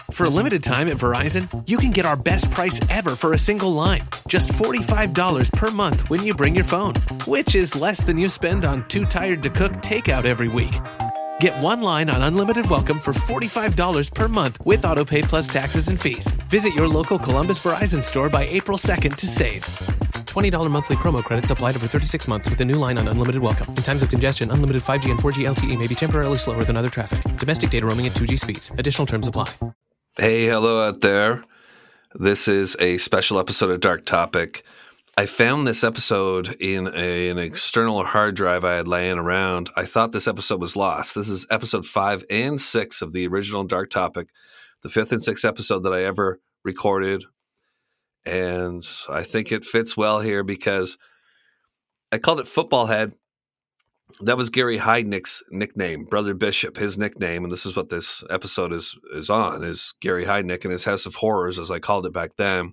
For a limited time at Verizon, you can get our best price ever for a single line. Just $45 per month when you bring your phone, which is less than you spend on Too Tired to Cook takeout every week. Get one line on Unlimited Welcome for $45 per month with AutoPay plus taxes and fees. Visit your local Columbus Verizon store by April 2nd to save. $20 monthly promo credits applied over 36 months with a new line on Unlimited Welcome. In times of congestion, unlimited 5G and 4G LTE may be temporarily slower than other traffic. Domestic data roaming at 2G speeds. Additional terms apply. Hey, hello out there. This is a special episode of Dark Topic. I found this episode in an external hard drive I had laying around. I thought this episode was lost. This is episode 5 and 6 of the original Dark Topic, the 5th and 6th episode that I ever recorded. And I think it fits well here because I called it Football Head. That was Gary Heidnick's nickname, Brother Bishop, his nickname. And this is what this episode is on, is Gary Heidnick and his House of Horrors, as I called it back then.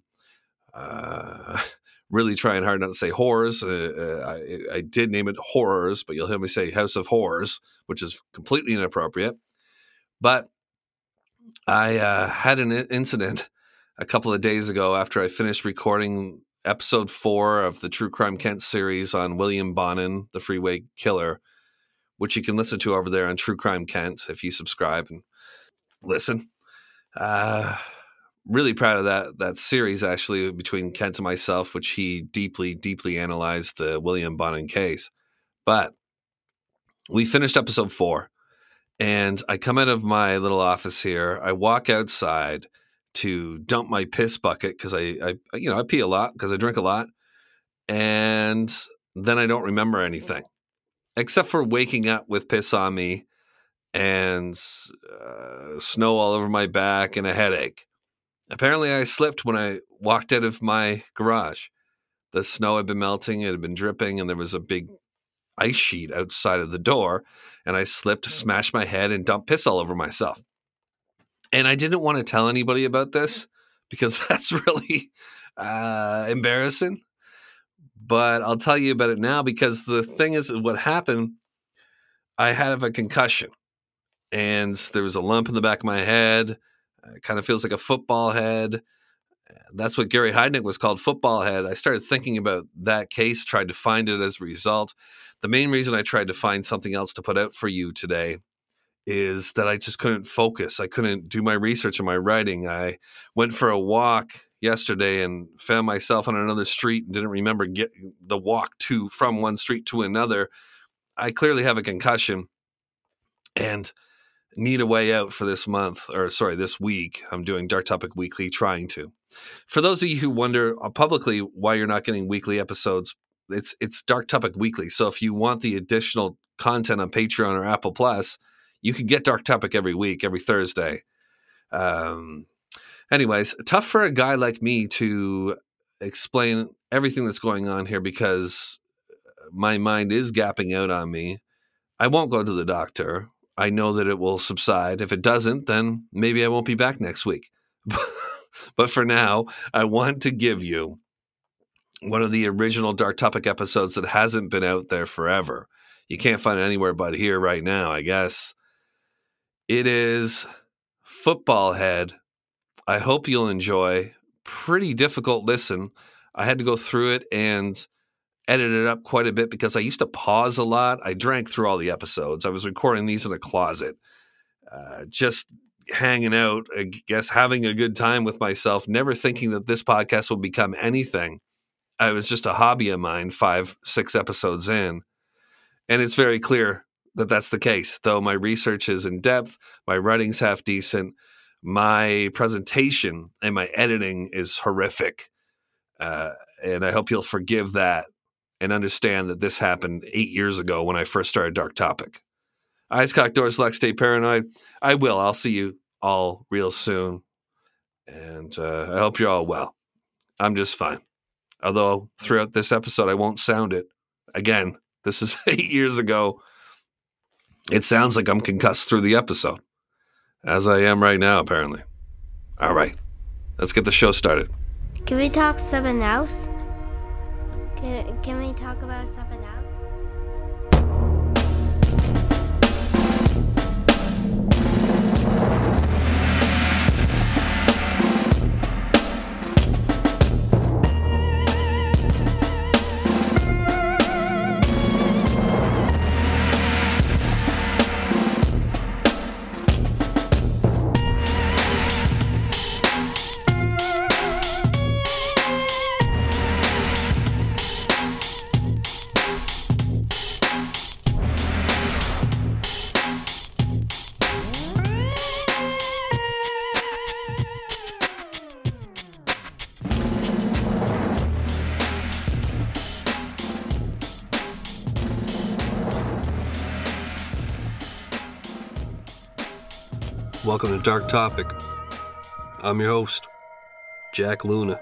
Really trying hard not to say horrors. I did name it Horrors, but you'll hear me say House of Horrors, which is completely inappropriate. But I had an incident a couple of days ago after I finished recording episode 4 of the True Crime Kent series on William Bonin, the Freeway Killer, which you can listen to over there on True Crime Kent if you subscribe and listen. Really proud of that series, actually, between Kent and myself, which he deeply, deeply analyzed the William Bonin case. But we finished episode 4, and I come out of my little office here. I walk outside to dump my piss bucket because I pee a lot because I drink a lot, and then I don't remember anything except for waking up with piss on me and snow all over my back and a headache. Apparently, I slipped when I walked out of my garage. The snow had been melting, it had been dripping, and there was a big ice sheet outside of the door, and I slipped, smashed my head, and dumped piss all over myself. And I didn't want to tell anybody about this because that's really embarrassing. But I'll tell you about it now because the thing is, what happened, I had a concussion, and there was a lump in the back of my head. It kind of feels like a football head. That's what Gary Heidnick was called, Football Head. I started thinking about that case, tried to find it as a result. The main reason I tried to find something else to put out for you today is that I just couldn't focus. I couldn't do my research and my writing. I went for a walk yesterday and found myself on another street and didn't remember getting the walk from one street to another. I clearly have a concussion and need a way out for this week. I'm doing Dark Topic Weekly, trying to. For those of you who wonder publicly why you're not getting weekly episodes, it's Dark Topic Weekly. So if you want the additional content on Patreon or Apple Plus, you can get Dark Topic every week, every Thursday. Anyways, tough for a guy like me to explain everything that's going on here because my mind is gapping out on me. I won't go to the doctor. I know that it will subside. If it doesn't, then maybe I won't be back next week. But for now, I want to give you one of the original Dark Topic episodes that hasn't been out there forever. You can't find it anywhere but here right now, I guess. It is Football Head. I hope you'll enjoy. Pretty difficult listen. I had to go through it and edit it up quite a bit because I used to pause a lot. I drank through all the episodes. I was recording these in a closet, just hanging out, I guess, having a good time with myself, never thinking that this podcast would become anything. I was just a hobby of mine 5-6 episodes in. And it's very clear that that's the case. Though my research is in depth, my writing's half decent, my presentation and my editing is horrific. And I hope you'll forgive that and understand that this happened 8 years ago when I first started Dark Topic. Eyes cocked, doors locked, stay paranoid. I'll see you all real soon. And I hope you're all well. I'm just fine. Although throughout this episode, I won't sound it. Again, this is 8 years ago. It sounds like I'm concussed through the episode, as I am right now, apparently. All right, let's get the show started. Can we talk something else? Can we talk about something else? Welcome to Dark Topic. I'm your host, Jack Luna.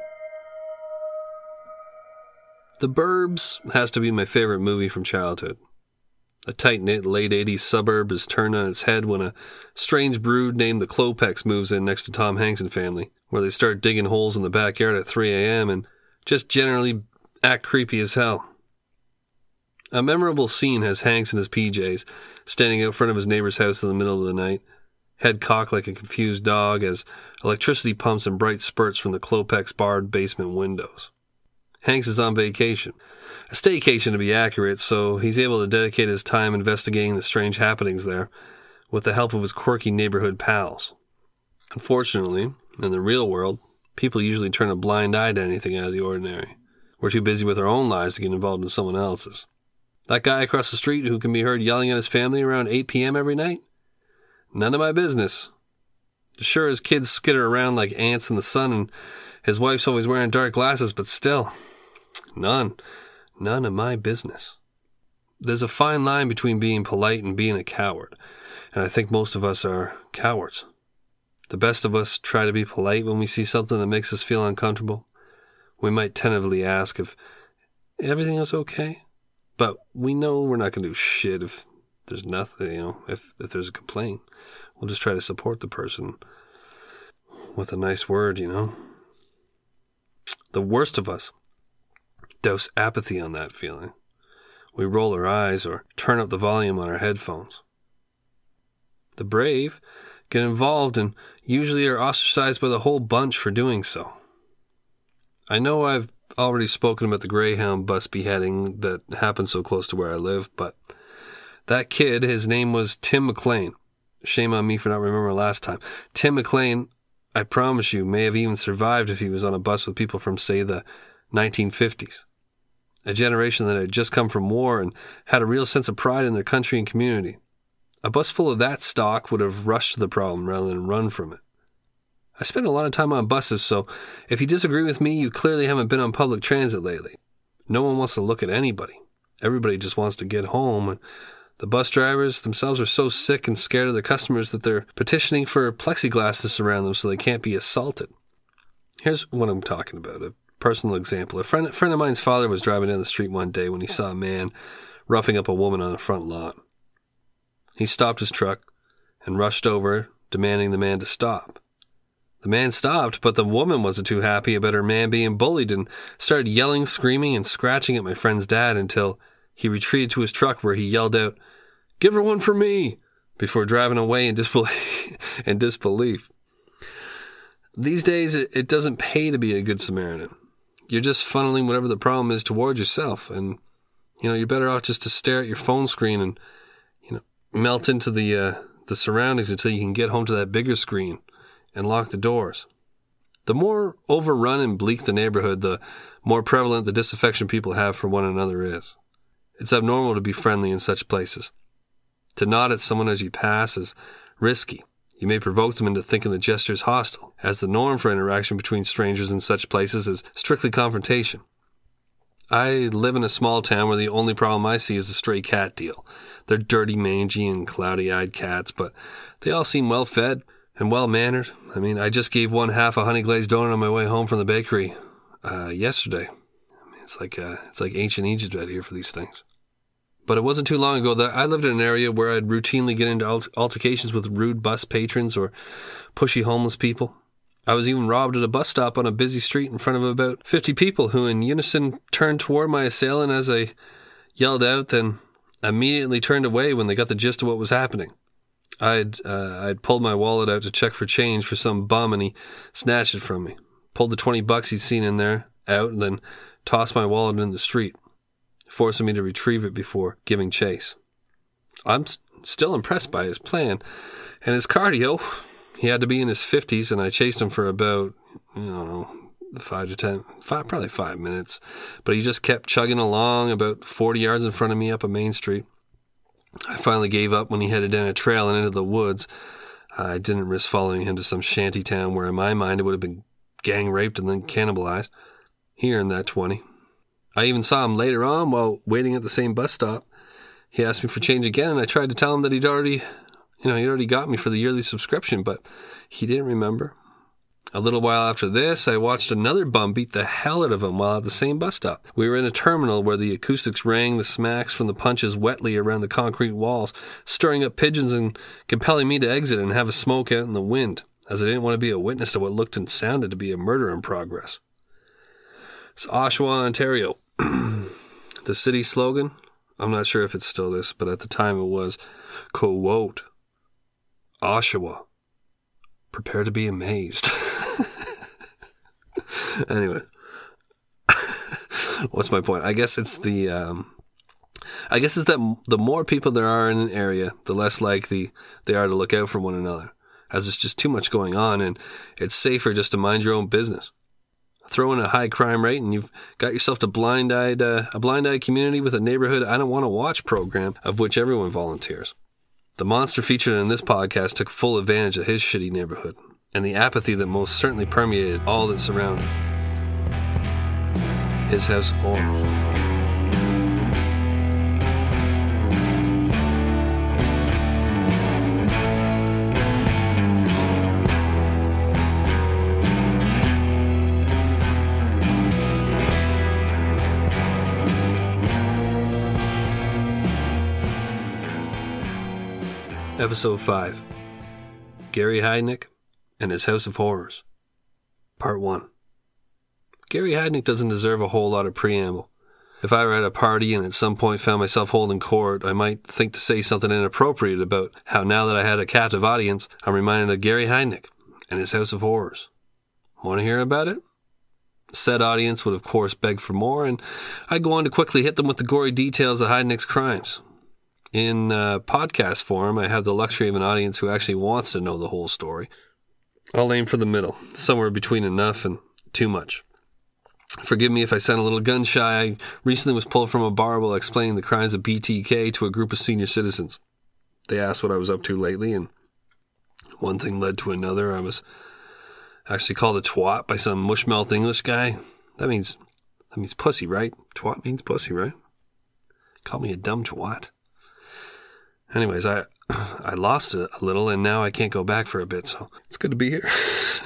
The Burbs has to be my favorite movie from childhood. A tight-knit late 80s suburb is turned on its head when a strange brood named the Klopeks moves in next to Tom Hanks and family, where they start digging holes in the backyard at 3 a.m. and just generally act creepy as hell. A memorable scene has Hanks in his PJs, standing out front of his neighbor's house in the middle of the night, head cocked like a confused dog as electricity pumps in bright spurts from the Klopeks' barred basement windows. Hanks is on vacation. A staycation to be accurate, so he's able to dedicate his time investigating the strange happenings there with the help of his quirky neighborhood pals. Unfortunately, in the real world, people usually turn a blind eye to anything out of the ordinary. We're too busy with our own lives to get involved in someone else's. That guy across the street who can be heard yelling at his family around 8 p.m. every night? None of my business. Sure, his kids skitter around like ants in the sun and his wife's always wearing dark glasses, but still, none of my business. There's a fine line between being polite and being a coward, and I think most of us are cowards. The best of us try to be polite when we see something that makes us feel uncomfortable. We might tentatively ask if everything is okay, but we know we're not going to do shit if there's nothing, if there's a complaint. We'll just try to support the person with a nice word, The worst of us douse apathy on that feeling. We roll our eyes or turn up the volume on our headphones. The brave get involved and usually are ostracized by the whole bunch for doing so. I know I've already spoken about the Greyhound bus beheading that happened so close to where I live, but that kid, his name was Tim McLean. Shame on me for not remembering last time. Tim McLean, I promise you, may have even survived if he was on a bus with people from, say, the 1950s. A generation that had just come from war and had a real sense of pride in their country and community. A bus full of that stock would have rushed to the problem rather than run from it. I spend a lot of time on buses, so if you disagree with me, you clearly haven't been on public transit lately. No one wants to look at anybody. Everybody just wants to get home, and the bus drivers themselves are so sick and scared of their customers that they're petitioning for plexiglass to surround them so they can't be assaulted. Here's what I'm talking about, a personal example. A friend of mine's father was driving down the street one day when he saw a man roughing up a woman on the front lawn. He stopped his truck and rushed over, demanding the man to stop. The man stopped, but the woman wasn't too happy about her man being bullied and started yelling, screaming, and scratching at my friend's dad until he retreated to his truck where he yelled out, "Give her one for me," before driving away in disbelief. These days, it doesn't pay to be a good Samaritan. You're just funneling whatever the problem is towards yourself, and you're better off just to stare at your phone screen and melt into the surroundings until you can get home to that bigger screen and lock the doors. The more overrun and bleak the neighborhood, the more prevalent the disaffection people have for one another is. It's abnormal to be friendly in such places. To nod at someone as you pass is risky. You may provoke them into thinking the gesture is hostile, as the norm for interaction between strangers in such places is strictly confrontation. I live in a small town where the only problem I see is the stray cat deal. They're dirty, mangy, and cloudy-eyed cats, but they all seem well-fed and well-mannered. I just gave one half a honey-glazed donut on my way home from the bakery yesterday. It's like ancient Egypt out here for these things. But it wasn't too long ago that I lived in an area where I'd routinely get into altercations with rude bus patrons or pushy homeless people. I was even robbed at a bus stop on a busy street in front of about 50 people who in unison turned toward my assailant as I yelled out, then immediately turned away when they got the gist of what was happening. I'd pulled my wallet out to check for change for some bum, and he snatched it from me. Pulled the $20 he'd seen in there out, and then tossed my wallet in the street, forcing me to retrieve it before giving chase. I'm still impressed by his plan and his cardio. He had to be in his 50s, and I chased him for about, 5 minutes. But he just kept chugging along about 40 yards in front of me up a main street. I finally gave up when he headed down a trail and into the woods. I didn't risk following him to some shanty town where in my mind it would have been gang raped and then cannibalized. He earned that 20. I even saw him later on while waiting at the same bus stop. He asked me for change again, and I tried to tell him that he'd already He'd already got me for the yearly subscription, but he didn't remember. A little while after this, I watched another bum beat the hell out of him while at the same bus stop. We were in a terminal where the acoustics rang the smacks from the punches wetly around the concrete walls, stirring up pigeons and compelling me to exit and have a smoke out in the wind, as I didn't want to be a witness to what looked and sounded to be a murder in progress. It's Oshawa, Ontario. The city slogan, I'm not sure if it's still this, but at the time it was, quote, Oshawa, prepare to be amazed. Anyway, what's my point? I guess it's that the more people there are in an area, the less likely they are to look out for one another, as it's just too much going on, and it's safer just to mind your own business. Throw in a high crime rate, and you've got yourself a blind-eyed community with a neighborhood I don't want to watch program of which everyone volunteers. The monster featured in this podcast took full advantage of his shitty neighborhood and the apathy that most certainly permeated all that surrounded his house of horrors. Episode 5, Gary Heidnik and His House of Horrors, Part 1. Gary Heidnik doesn't deserve a whole lot of preamble. If I were at a party and at some point found myself holding court, I might think to say something inappropriate about how now that I had a captive audience, I'm reminded of Gary Heidnik and His House of Horrors. Want to hear about it? Said audience would of course beg for more, and I'd go on to quickly hit them with the gory details of Heidnik's crimes. In podcast form, I have the luxury of an audience who actually wants to know the whole story. I'll aim for the middle, somewhere between enough and too much. Forgive me if I sound a little gun-shy. I recently was pulled from a bar while explaining the crimes of BTK to a group of senior citizens. They asked what I was up to lately, and one thing led to another. I was actually called a twat by some mush-mouth English guy. That means pussy, right? Twat means pussy, right? Call me a dumb twat. Anyways, I lost it a little, and now I can't go back for a bit, so it's good to be here.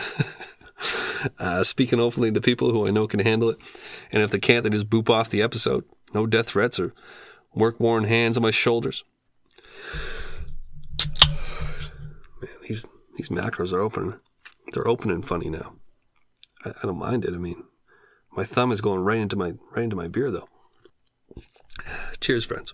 Speaking openly to people who I know can handle it, and if they can't, they just boop off the episode. No death threats or work-worn hands on my shoulders. Man, these macros are opening. They're opening funny now. I don't mind it. I mean, my thumb is going right into my beer, though. Cheers, friends.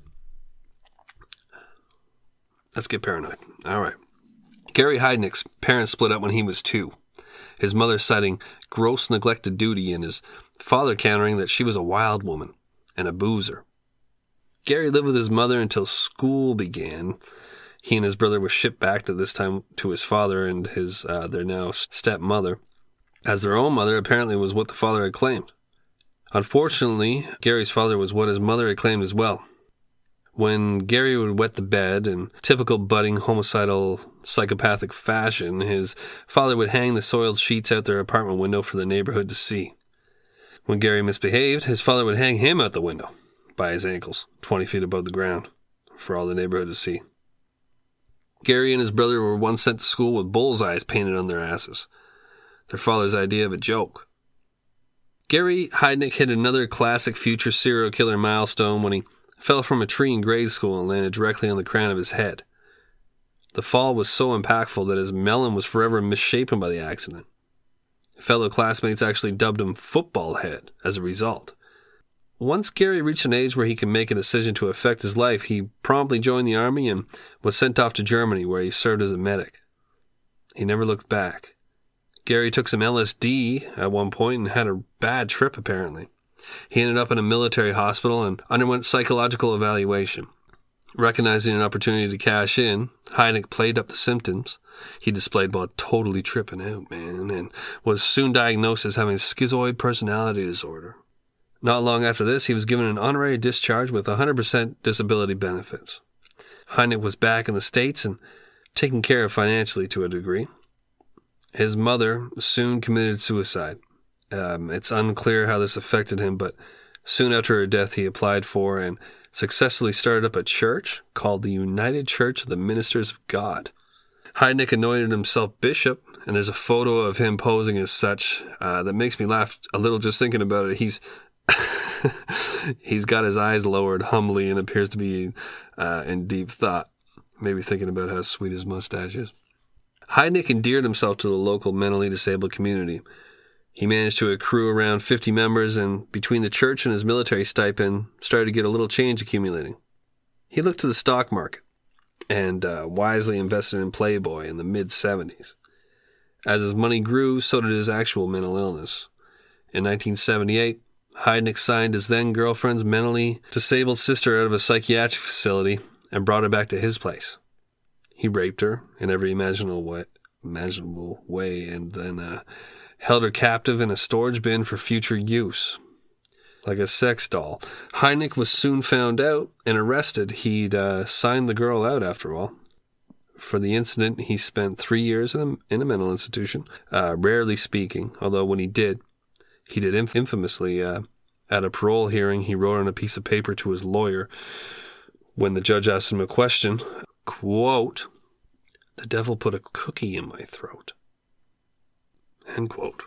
Let's get paranoid. All right. Gary Heidnik's parents split up when he was 2. His mother citing gross neglect of duty and his father countering that she was a wild woman and a boozer. Gary lived with his mother until school began. He and his brother were shipped back to this time to his father and his their now stepmother, as their own mother apparently was what the father had claimed. Unfortunately, Gary's father was what his mother had claimed as well. When Gary would wet the bed in typical budding homicidal psychopathic fashion, his father would hang the soiled sheets out their apartment window for the neighborhood to see. When Gary misbehaved, his father would hang him out the window by his ankles, 20 feet above the ground, for all the neighborhood to see. Gary and his brother were once sent to school with bullseyes painted on their asses, their father's idea of a joke. Gary Heidnik hit another classic future serial killer milestone when he fell from a tree in grade school and landed directly on the crown of his head. The fall was so impactful that his melon was forever misshapen by the accident. Fellow classmates actually dubbed him Football Head as a result. Once Gary reached an age where he could make a decision to affect his life, he promptly joined the army and was sent off to Germany, where he served as a medic. He never looked back. Gary took some LSD at one point and had a bad trip, apparently. He ended up in a military hospital and underwent psychological evaluation. Recognizing an opportunity to cash in, Heidnik played up the symptoms he displayed while totally tripping out, man, and was soon diagnosed as having schizoid personality disorder. Not long after this, he was given an honorary discharge with 100% disability benefits. Heidnik was back in the States and taken care of financially to a degree. His mother soon committed suicide. It's unclear how this affected him, but soon after her death, he applied for and successfully started up a church called the United Church of the Ministers of God. Heidnik anointed himself bishop, and there's a photo of him posing as such that makes me laugh a little just thinking about it. He's got his eyes lowered humbly and appears to be in deep thought, maybe thinking about how sweet his mustache is. Heidnik endeared himself to the local mentally disabled community. He managed to accrue around 50 members, and between the church and his military stipend, started to get a little change accumulating. He looked to the stock market and wisely invested in Playboy in the mid-70s. As his money grew, so did his actual mental illness. In 1978, Heidnik signed his then-girlfriend's mentally disabled sister out of a psychiatric facility and brought her back to his place. He raped her in every imaginable way and then held her captive in a storage bin for future use, like a sex doll. Heidnik was soon found out and arrested. He'd signed the girl out after all. For the incident, he spent 3 years in a mental institution, rarely speaking, although when he did infamously. At a parole hearing, he wrote on a piece of paper to his lawyer when the judge asked him a question, quote, "The devil put a cookie in my throat." End quote.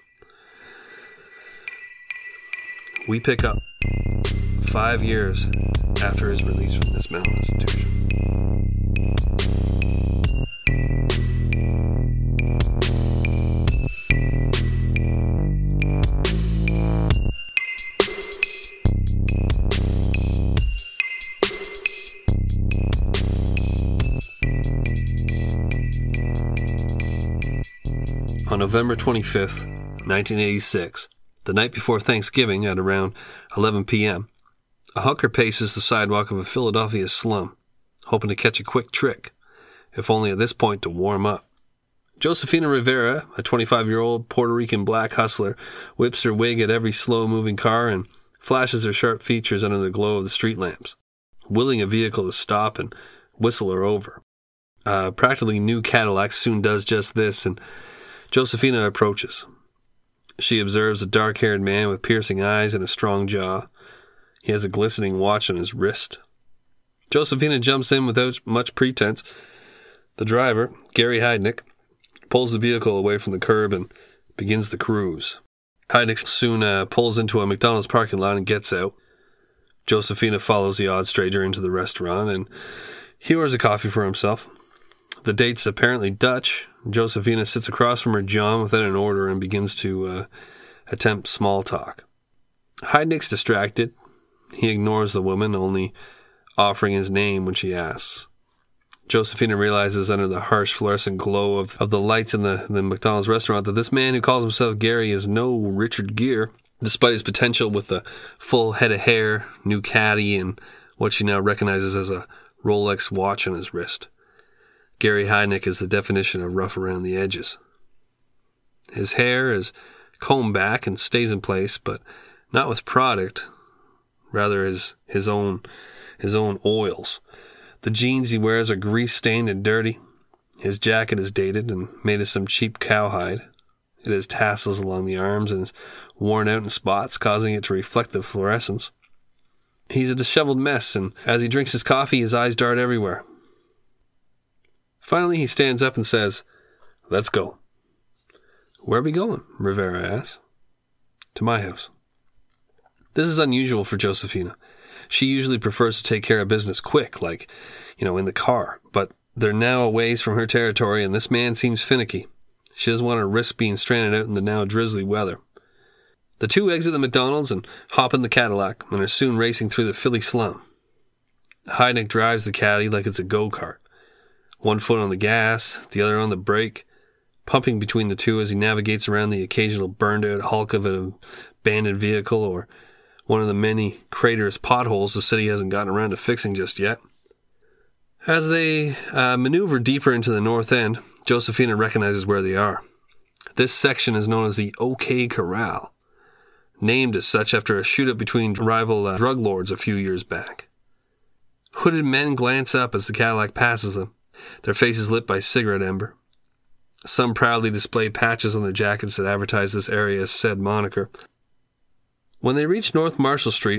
We pick up 5 years after his release from this mental institution. On November 25th, 1986, the night before Thanksgiving at around 11 p.m., a hooker paces the sidewalk of a Philadelphia slum, hoping to catch a quick trick, if only at this point to warm up. Josefina Rivera, a 25-year-old Puerto Rican black hustler, whips her wig at every slow-moving car and flashes her sharp features under the glow of the street lamps, willing a vehicle to stop and whistle her over. A practically new Cadillac soon does just this, and Josefina approaches. She observes a dark-haired man with piercing eyes and a strong jaw. He has a glistening watch on his wrist. Josefina jumps in without much pretense. The driver, Gary Heidnik, pulls the vehicle away from the curb and begins the cruise. Heidnik soon pulls into a McDonald's parking lot and gets out. Josefina follows the odd stranger into the restaurant, and he orders a coffee for himself. The date's apparently Dutch. Josefina sits across from her John without an order and begins to attempt small talk. Heidnik's distracted. He ignores the woman, only offering his name when she asks. Josefina realizes under the harsh fluorescent glow of the lights in the McDonald's restaurant that this man who calls himself Gary is no Richard Gere, despite his potential with a full head of hair, new caddy, and what she now recognizes as a Rolex watch on his wrist. Gary Heidnik is the definition of rough around the edges. His hair is combed back and stays in place, but not with product, rather his own oils. The jeans he wears are grease-stained and dirty. His jacket is dated and made of some cheap cowhide. It has tassels along the arms and is worn out in spots, causing it to reflect the fluorescence. He's a disheveled mess, and as he drinks his coffee, his eyes dart everywhere. Finally, he stands up and says, "Let's go." "Where are we going?" Rivera asks. "To my house." This is unusual for Josefina. She usually prefers to take care of business quick, like, in the car. But they're now a ways from her territory, and this man seems finicky. She doesn't want to risk being stranded out in the now drizzly weather. The two exit the McDonald's and hop in the Cadillac, and are soon racing through the Philly slum. Heidnik drives the caddy like it's a go-kart. One foot on the gas, the other on the brake, pumping between the two as he navigates around the occasional burned-out hulk of an abandoned vehicle or one of the many craterous potholes the city hasn't gotten around to fixing just yet. As they maneuver deeper into the north end, Josefina recognizes where they are. This section is known as the OK Corral, named as such after a shoot-up between rival drug lords a few years back. Hooded men glance up as the Cadillac passes them, their faces lit by cigarette ember. Some proudly display patches on their jackets that advertise this area as said moniker. When they reach North Marshall Street,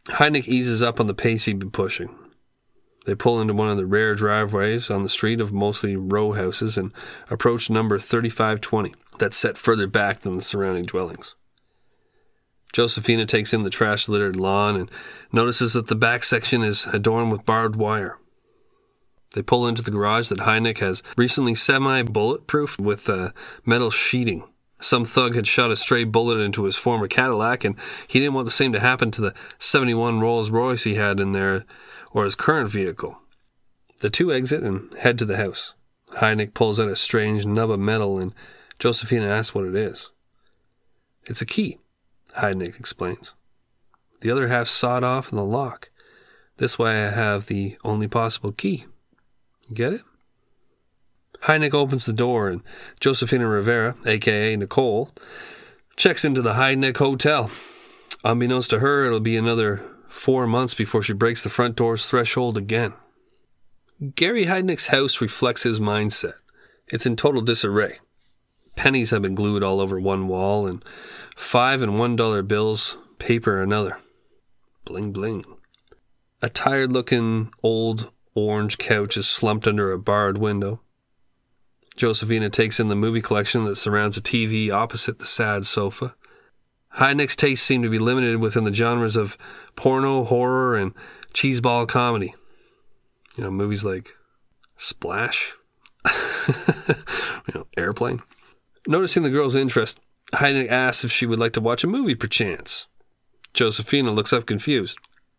Heidnik eases up on the pace he'd been pushing. They pull into one of the rare driveways on the street of mostly row houses and approach number 3520, that's set further back than the surrounding dwellings. Josefina takes in the trash-littered lawn and notices that the back section is adorned with barbed wire. They pull into the garage that Heidnik has recently semi-bulletproofed with metal sheeting. Some thug had shot a stray bullet into his former Cadillac, and he didn't want the same to happen to the 71 Rolls-Royce he had in there, or his current vehicle. The two exit and head to the house. Heidnik pulls out a strange nub of metal, and Josefina asks what it is. It's a key, Heidnik explains. The other half's sawed off in the lock. This way I have the only possible key. You get it? Heidnik opens the door, and Josefina Rivera, a.k.a. Nicole, checks into the Heidnik Hotel. Unbeknownst to her, it'll be another 4 months before she breaks the front door's threshold again. Gary Heidnik's house reflects his mindset. It's in total disarray. Pennies have been glued all over one wall, and $5 and $1 bills paper another. Bling bling. A tired-looking old orange couch is slumped under a barred window. Josefina takes in the movie collection that surrounds a TV opposite the sad sofa. Heidnik's tastes seem to be limited within the genres of porno, horror, and cheeseball comedy. You know, movies like Splash, Airplane. Noticing the girl's interest, Heidnik asks if she would like to watch a movie perchance. Josefina looks up confused.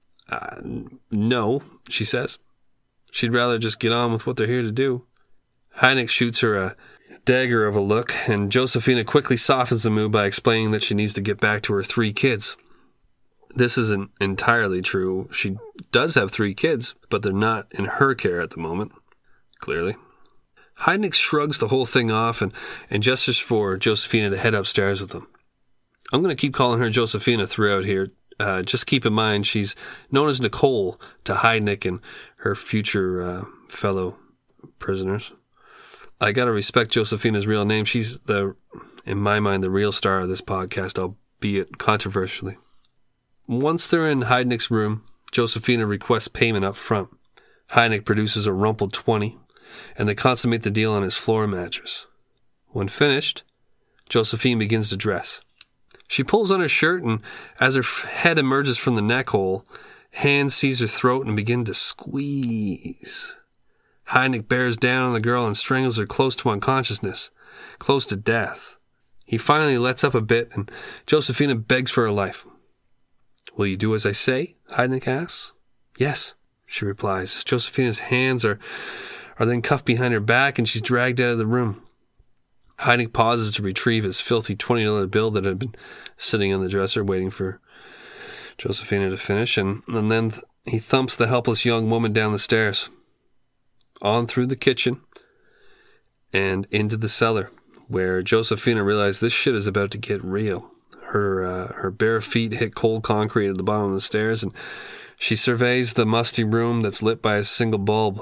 No, she says. She'd rather just get on with what they're here to do. Heidnik shoots her a dagger of a look, and Josefina quickly softens the mood by explaining that she needs to get back to her 3 kids. This isn't entirely true. She does have 3 kids, but they're not in her care at the moment, clearly. Heidnik shrugs the whole thing off and gestures for Josefina to head upstairs with him. I'm going to keep calling her Josefina throughout here. Just keep in mind she's known as Nicole to Heidnik and her future fellow prisoners. I got to respect Josefina's real name. She's, in my mind, the real star of this podcast, albeit controversially. Once they're in Heidnik's room, Josefina requests payment up front. Heidnik produces a rumpled 20, and they consummate the deal on his floor mattress. When finished, Josephine begins to dress. She pulls on her shirt, and as her head emerges from the neck hole, hands seize her throat and begin to squeeze. Heidnik bears down on the girl and strangles her close to unconsciousness, close to death. He finally lets up a bit, and Josefina begs for her life. Will you do as I say? Heidnik asks. Yes, she replies. Josefina's hands are then cuffed behind her back, and she's dragged out of the room. Heidnik pauses to retrieve his filthy $20 bill that had been sitting on the dresser waiting for Josefina to finish, and then he thumps the helpless young woman down the stairs, on through the kitchen, and into the cellar, where Josefina realized this shit is about to get real. Her bare feet hit cold concrete at the bottom of the stairs, and she surveys the musty room that's lit by a single bulb.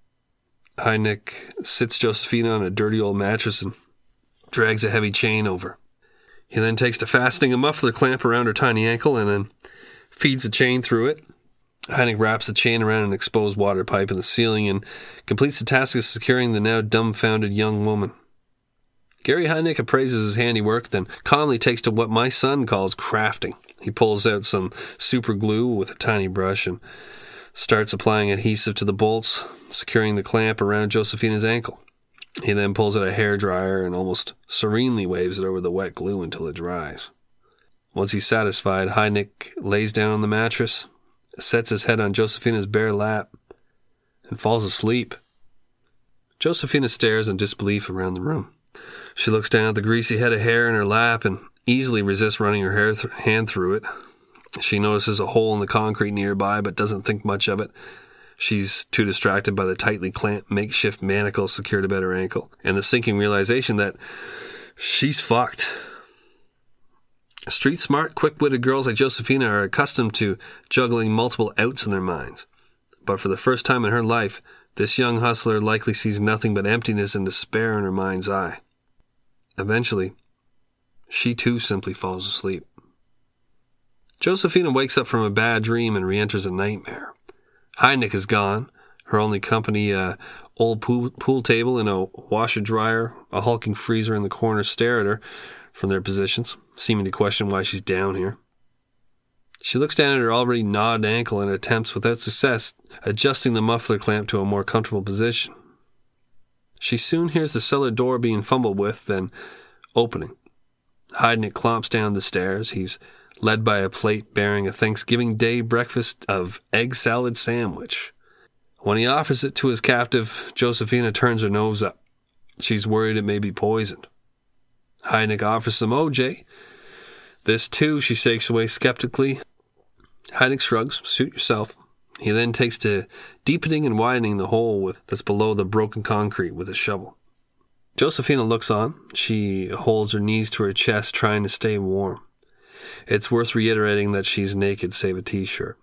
Heidnik sits Josefina on a dirty old mattress and drags a heavy chain over. He then takes to fastening a muffler clamp around her tiny ankle and then feeds the chain through it. Heidnik wraps the chain around an exposed water pipe in the ceiling and completes the task of securing the now dumbfounded young woman. Gary Heidnik appraises his handiwork, then calmly takes to what my son calls crafting. He pulls out some super glue with a tiny brush and starts applying adhesive to the bolts, securing the clamp around Josefina's ankle. He then pulls out a hairdryer and almost serenely waves it over the wet glue until it dries. Once he's satisfied, Heidnik lays down on the mattress, sets his head on Josefina's bare lap, and falls asleep. Josefina stares in disbelief around the room. She looks down at the greasy head of hair in her lap and easily resists running her hand through it. She notices a hole in the concrete nearby, but doesn't think much of it. She's too distracted by the tightly clamped makeshift manacle secured about her ankle, and the sinking realization that she's fucked. Street-smart, quick-witted girls like Josefina are accustomed to juggling multiple outs in their minds. But for the first time in her life, this young hustler likely sees nothing but emptiness and despair in her mind's eye. Eventually, she too simply falls asleep. Josefina wakes up from a bad dream and re-enters a nightmare. Heidnik is gone. Her only company, old pool table and a washer-dryer, a hulking freezer in the corner stare at her from their positions, seeming to question why she's down here. She looks down at her already gnawed ankle and attempts, without success, adjusting the muffler clamp to a more comfortable position. She soon hears the cellar door being fumbled with, then opening. Heidnik clomps down the stairs. He's led by a plate bearing a Thanksgiving Day breakfast of egg salad sandwich. When he offers it to his captive, Josefina turns her nose up. She's worried it may be poisoned. Heidnik offers some OJ. This, too, she shakes away skeptically. Heidnik shrugs, suit yourself. He then takes to deepening and widening the hole that's below the broken concrete with a shovel. Josefina looks on. She holds her knees to her chest, trying to stay warm. It's worth reiterating that she's naked save a t-shirt.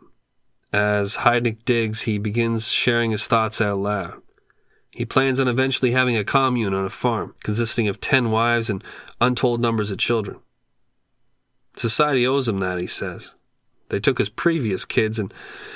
As Heidnik digs, he begins sharing his thoughts out loud. He plans on eventually having a commune on a farm, consisting of 10 wives and untold numbers of children. Society owes him that, he says. They took his previous kids, and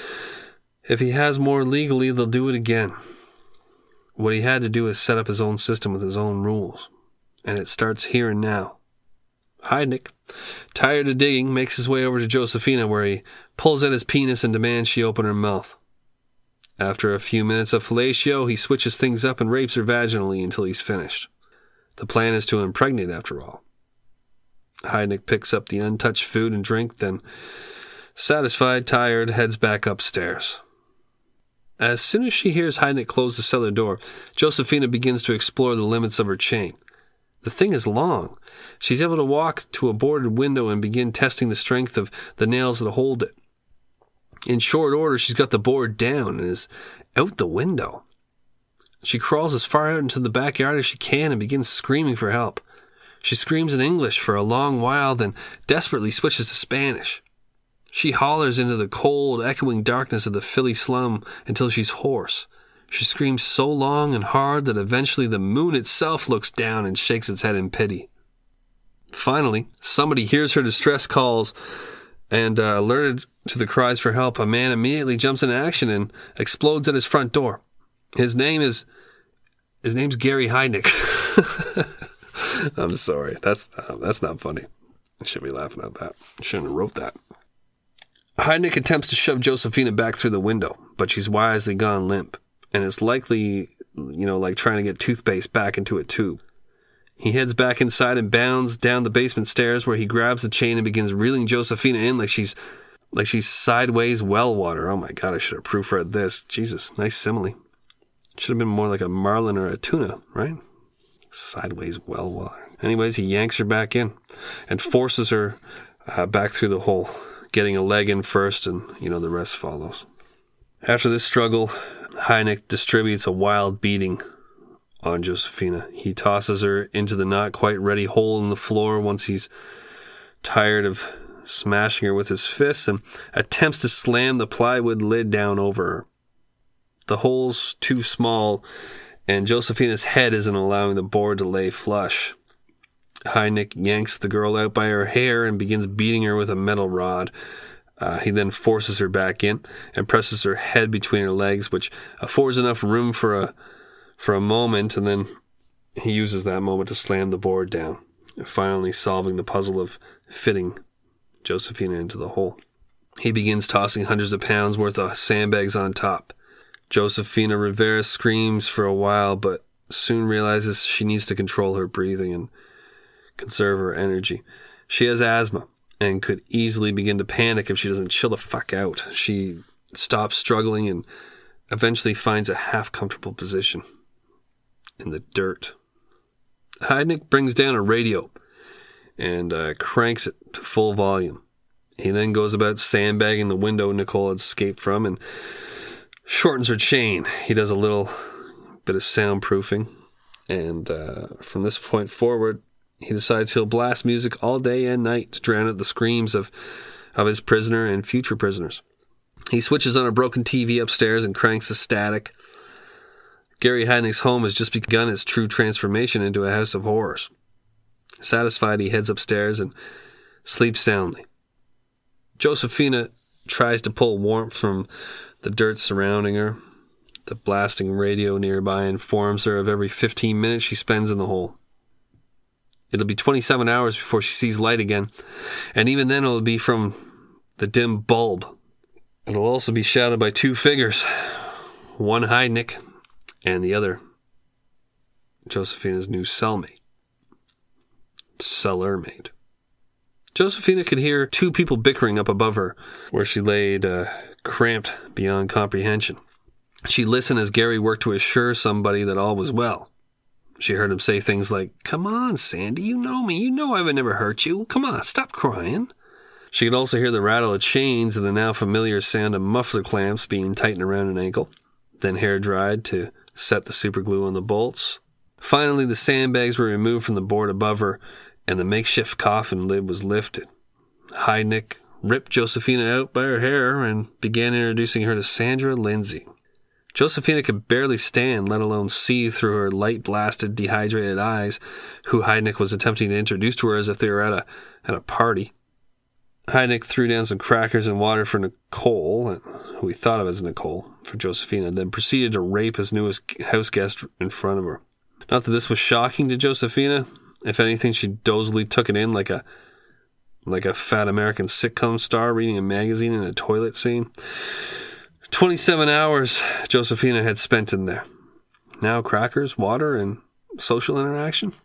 if he has more legally, they'll do it again. What he had to do is set up his own system with his own rules, and it starts here and now. Heidnik, tired of digging, makes his way over to Josefina, where he pulls out his penis and demands she open her mouth. After a few minutes of fellatio, he switches things up and rapes her vaginally until he's finished. The plan is to impregnate, after all. Heidnik picks up the untouched food and drink, then, satisfied, tired, heads back upstairs. As soon as she hears Heidnik close the cellar door, Josefina begins to explore the limits of her chain. The thing is long. She's able to walk to a boarded window and begin testing the strength of the nails that hold it. In short order, she's got the board down and is out the window. She crawls as far out into the backyard as she can and begins screaming for help. She screams in English for a long while, then desperately switches to Spanish. She hollers into the cold, echoing darkness of the Philly slum until she's hoarse. She screams so long and hard that eventually the moon itself looks down and shakes its head in pity. Finally, somebody hears her distress calls, and alerted to the cries for help, a man immediately jumps into action and explodes at his front door. His name's Gary Heidnik. I'm sorry. That's not funny. I shouldn't be laughing at that. I shouldn't have wrote that. Heidnik attempts to shove Josefina back through the window, but she's wisely gone limp, and it's likely, like trying to get toothpaste back into a tube. He heads back inside and bounds down the basement stairs, where he grabs the chain and begins reeling Josefina in like she's sideways well water. Oh my God, I should have proofread this. Jesus, nice simile. Should have been more like a marlin or a tuna, right? Sideways well water. Anyways, he yanks her back in and forces her back through the hole, getting a leg in first, and, the rest follows. After this struggle, Heidnik distributes a wild beating on Josefina. He tosses her into the not quite ready hole in the floor once he's tired of smashing her with his fists, and attempts to slam the plywood lid down over her. The hole's too small, and Josefina's head isn't allowing the board to lay flush. Heidnik yanks the girl out by her hair and begins beating her with a metal rod. He then forces her back in and presses her head between her legs, which affords enough room for a moment, and then he uses that moment to slam the board down, finally solving the puzzle of fitting Josefina into the hole. He begins tossing hundreds of pounds worth of sandbags on top. Josefina Rivera screams for a while, but soon realizes she needs to control her breathing and conserve her energy. She has asthma and could easily begin to panic if she doesn't chill the fuck out. She stops struggling and eventually finds a half-comfortable position in the dirt. Heidnik brings down a radio and cranks it to full volume. He then goes about sandbagging the window Nicole had escaped from and shortens her chain. He does a little bit of soundproofing, and from this point forward, he decides he'll blast music all day and night to drown out the screams of his prisoner and future prisoners. He switches on a broken TV upstairs and cranks the static. Gary Heidnik's home has just begun its true transformation into a house of horrors. Satisfied, he heads upstairs and sleeps soundly. Josephina tries to pull warmth from the dirt surrounding her. The blasting radio nearby informs her of every 15 minutes she spends in the hole. It'll be 27 hours before she sees light again, and even then it'll be from the dim bulb. It'll also be shadowed by two figures, one Heidnik and the other Josephina's new cellmate. Cellarmate. Josephina could hear two people bickering up above her, where she laid cramped beyond comprehension. She listened as Gary worked to assure somebody that all was well. She heard him say things like, "Come on, Sandy, you know me. You know I would never hurt you. Come on, stop crying." She could also hear the rattle of chains and the now familiar sound of muffler clamps being tightened around an ankle, then hair dried to set the superglue on the bolts. Finally, the sandbags were removed from the board above her, and the makeshift coffin lid was lifted. Heidnik ripped Josephina out by her hair and began introducing her to Sandra Lindsay. Josephina could barely stand, let alone see through her light-blasted, dehydrated eyes, who Heidnik was attempting to introduce to her as if they were at a party. Heidnik threw down some crackers and water for Nicole, who he thought of as Nicole, for Josephina, then proceeded to rape his newest house guest in front of her. Not that this was shocking to Josephina. If anything, she dozily took it in like a fat American sitcom star reading a magazine in a toilet scene. 27 hours Josephina had spent in there. Now crackers, water, and social interaction.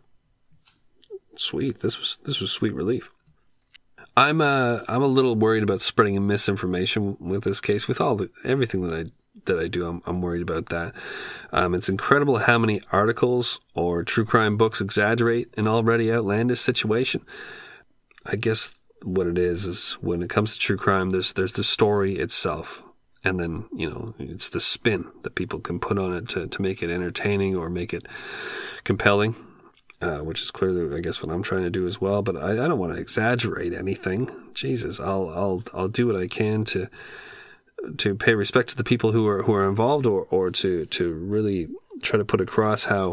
Sweet. This was sweet relief. I'm a little worried about spreading misinformation with this case. With everything that I do, I'm worried about that. It's incredible how many articles or true crime books exaggerate an already outlandish situation. I guess what it is when it comes to true crime, there's the story itself. And then, it's the spin that people can put on it to make it entertaining or make it compelling, which is clearly, I guess, what I'm trying to do as well. But I don't want to exaggerate anything. Jesus, I'll do what I can to pay respect to the people who are involved, or to really try to put across how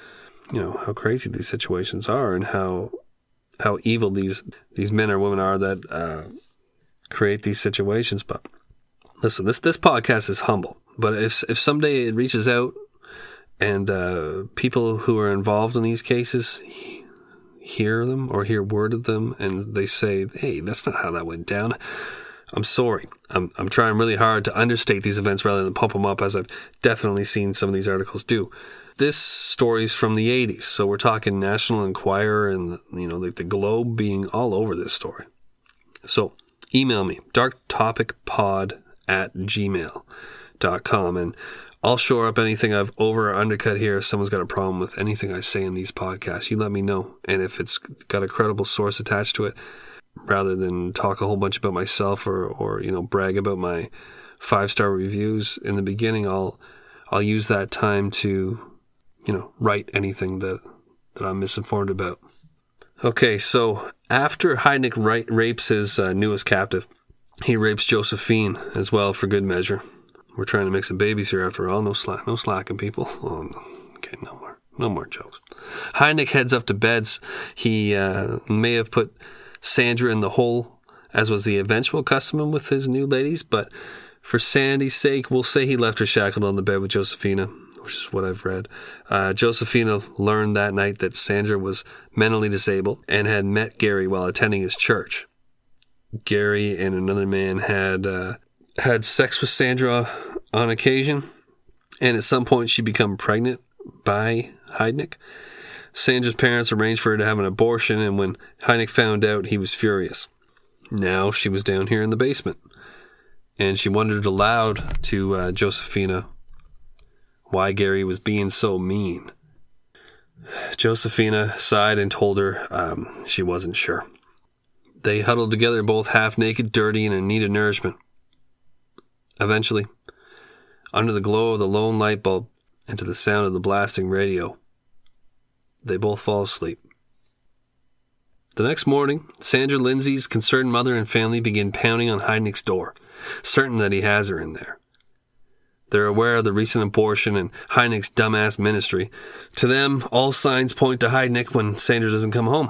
crazy these situations are and how evil these men or women are that create these situations. But listen, this podcast is humble, but if someday it reaches out and people who are involved in these cases hear them or hear word of them and they say, "Hey, that's not how that went down," I'm sorry. I'm trying really hard to understate these events rather than pump them up, as I've definitely seen some of these articles do. This story's from the 80s, so we're talking National Enquirer and the Globe being all over this story. So email me, darktopicpod@gmail.com, and I'll shore up anything I've over or undercut here. If someone's got a problem with anything I say in these podcasts, you let me know. And if it's got a credible source attached to it, rather than talk a whole bunch about myself or brag about my 5-star reviews in the beginning, I'll use that time to write anything that I'm misinformed about. Okay, so after Heidnik rapes his newest captive, he rapes Josephine as well, for good measure. We're trying to make some babies here after all. No slacking, people. Oh, no. Okay, no more jokes. Heidnik heads up to beds. He may have put Sandra in the hole, as was the eventual custom with his new ladies, but for Sandy's sake, we'll say he left her shackled on the bed with Josephina, which is what I've read. Josephina learned that night that Sandra was mentally disabled and had met Gary while attending his church. Gary and another man had sex with Sandra on occasion, and at some point she became pregnant by Heidnik. Sandra's parents arranged for her to have an abortion, and when Heidnik found out, he was furious. Now she was down here in the basement, and she wondered aloud to Josephina why Gary was being so mean. Josephina sighed and told her she wasn't sure. They huddled together, both half-naked, dirty, and in need of nourishment. Eventually, under the glow of the lone light bulb and to the sound of the blasting radio, they both fall asleep. The next morning, Sandra Lindsay's concerned mother and family begin pounding on Heidnik's door, certain that he has her in there. They're aware of the recent abortion and Heidnik's dumbass ministry. To them, all signs point to Heidnik when Sandra doesn't come home.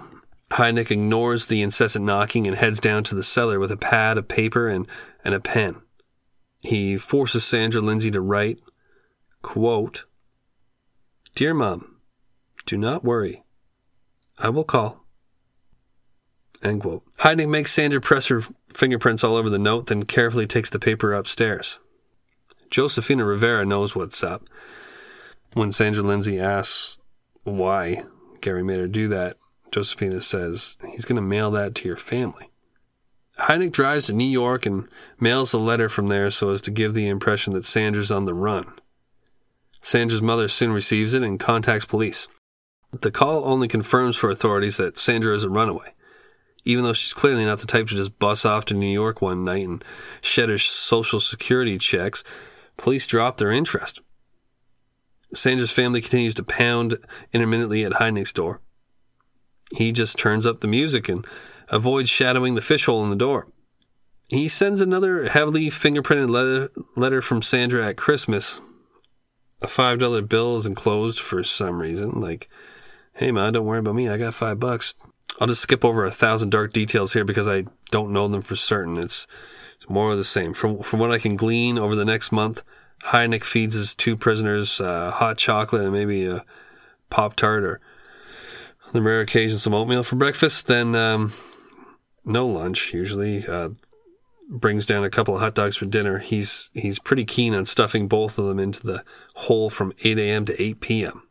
Heidnik ignores the incessant knocking and heads down to the cellar with a pad, a paper, and a pen. He forces Sandra Lindsay to write, quote, "Dear Mom, do not worry. I will call." End quote. Heidnik makes Sandra press her fingerprints all over the note, then carefully takes the paper upstairs. Josefina Rivera knows what's up. When Sandra Lindsay asks why Gary made her do that, Josefina says, "He's going to mail that to your family." Heidnik drives to New York and mails the letter from there so as to give the impression that Sandra's on the run. Sandra's mother soon receives it and contacts police. The call only confirms for authorities that Sandra is a runaway, even though she's clearly not the type to just bus off to New York one night and shed her social security checks. Police drop their interest. Sandra's family continues to pound intermittently at Heidnik's door. He just turns up the music and avoids shadowing the fishhole in the door. He sends another heavily fingerprinted letter from Sandra at Christmas. A $5 bill is enclosed for some reason, like, "Hey, Ma, don't worry about me, I got $5. I'll just skip over 1,000 dark details here because I don't know them for certain. It's more of the same. From what I can glean over the next month, Heidnik feeds his 2 prisoners hot chocolate and maybe a Pop-Tart, or on the rare occasion some oatmeal for breakfast. Then no lunch, usually. Brings down a couple of hot dogs for dinner. He's pretty keen on stuffing both of them into the hole from 8 a.m. to 8 p.m.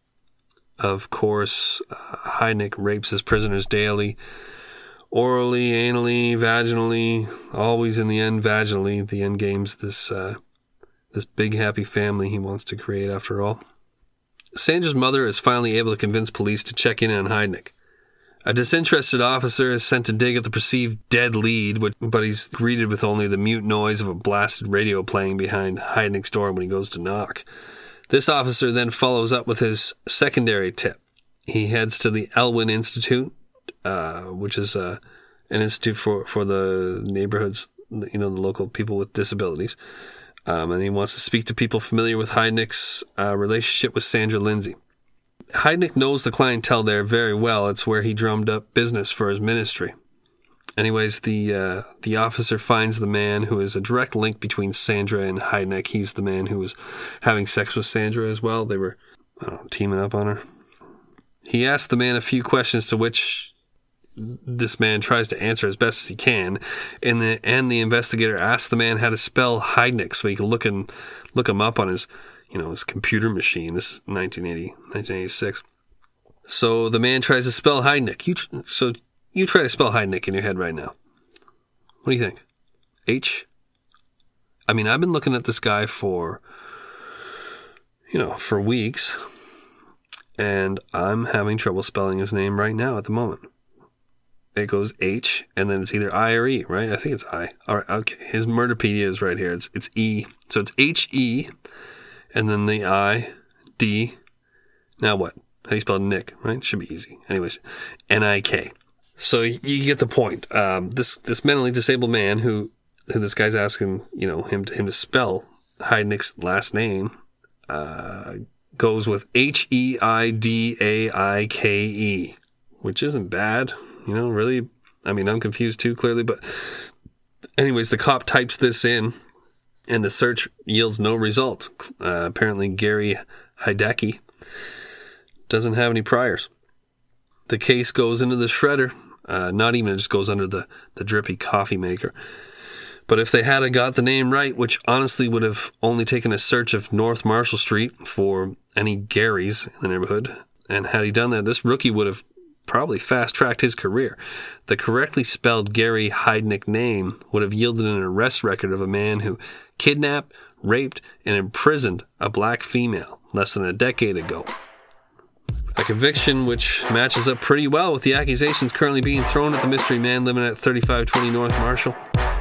Of course, Heidnik rapes his prisoners daily, orally, anally, vaginally, always in the end vaginally. The end game's this big happy family he wants to create after all. Sandra's mother is finally able to convince police to check in on Heidnik. A disinterested officer is sent to dig at the perceived dead lead, but he's greeted with only the mute noise of a blasted radio playing behind Heidnik's door when he goes to knock. This officer then follows up with his secondary tip. He heads to the Elwyn Institute, which is an institute for the neighborhoods, the local people with disabilities. And he wants to speak to people familiar with Heidnik's relationship with Sandra Lindsay. Heidnik knows the clientele there very well. It's where he drummed up business for his ministry. Anyways, the officer finds the man who is a direct link between Sandra and Heidnik. He's the man who was having sex with Sandra as well. They were, teaming up on her. He asks the man a few questions to which this man tries to answer as best as he can. In the end, the investigator asks the man how to spell Heidnik so he can look him up on his computer machine. This is 1986. So the man tries to spell Heidnik. You try to spell Heidnik in your head right now. What do you think? H? I mean, I've been looking at this guy for weeks, and I'm having trouble spelling his name right now at the moment. It goes H, and then it's either I or E, right? I think it's I. All right, okay. His Murderpedia is right here. It's E. So it's H-E, and then the I, D. Now what? How do you spell Nick, right? Should be easy. Anyways, N-I-K. So you get the point. This mentally disabled man who this guy's asking, him to spell Heidnik's last name, goes with H-E-I-D-A-I-K-E, which isn't bad, really. I mean, I'm confused too, clearly, but anyways, the cop types this in, and the search yields no result. Apparently, Gary Heidecki doesn't have any priors. The case goes into the shredder. Not even, it just goes under the drippy coffee maker. But if they had got the name right, which honestly would have only taken a search of North Marshall Street for any Garys in the neighborhood, and had he done that, this rookie would have probably fast-tracked his career. The correctly spelled Gary Heidnik name would have yielded an arrest record of a man who kidnapped, raped, and imprisoned a black female less than a decade ago. A conviction which matches up pretty well with the accusations currently being thrown at the mystery man living at 3520 North Marshall.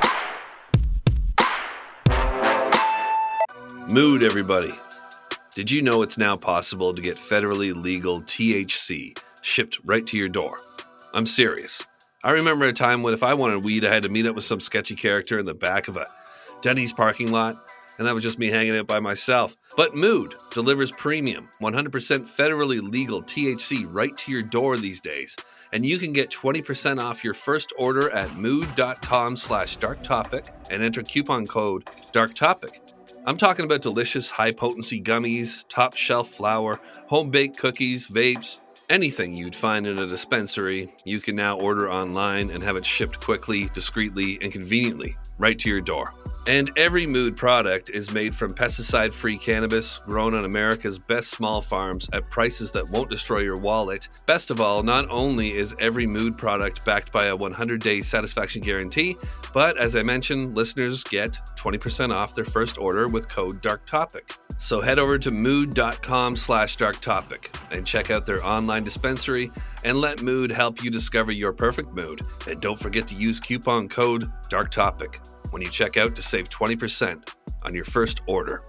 Mood, everybody. Did you know it's now possible to get federally legal THC shipped right to your door? I'm serious. I remember a time when if I wanted weed, I had to meet up with some sketchy character in the back of a Denny's parking lot, and that was just me hanging out by myself. But Mood delivers premium, 100% federally legal THC right to your door these days. and you can get 20% off your first order at mood.com/darktopic and enter coupon code DARKTOPIC. I'm talking about delicious high-potency gummies, top-shelf flour, home-baked cookies, vapes, anything you'd find in a dispensary. You can now order online and have it shipped quickly, discreetly, and conveniently right to your door. And every Mood product is made from pesticide-free cannabis grown on America's best small farms at prices that won't destroy your wallet. Best of all, not only is every Mood product backed by a 100-day satisfaction guarantee, but as I mentioned, listeners get 20% off their first order with code DARKTOPIC. So head over to mood.com/darktopic and check out their online dispensary and let Mood help you discover your perfect mood. And don't forget to use coupon code DARKTOPIC when you check out to save 20% on your first order.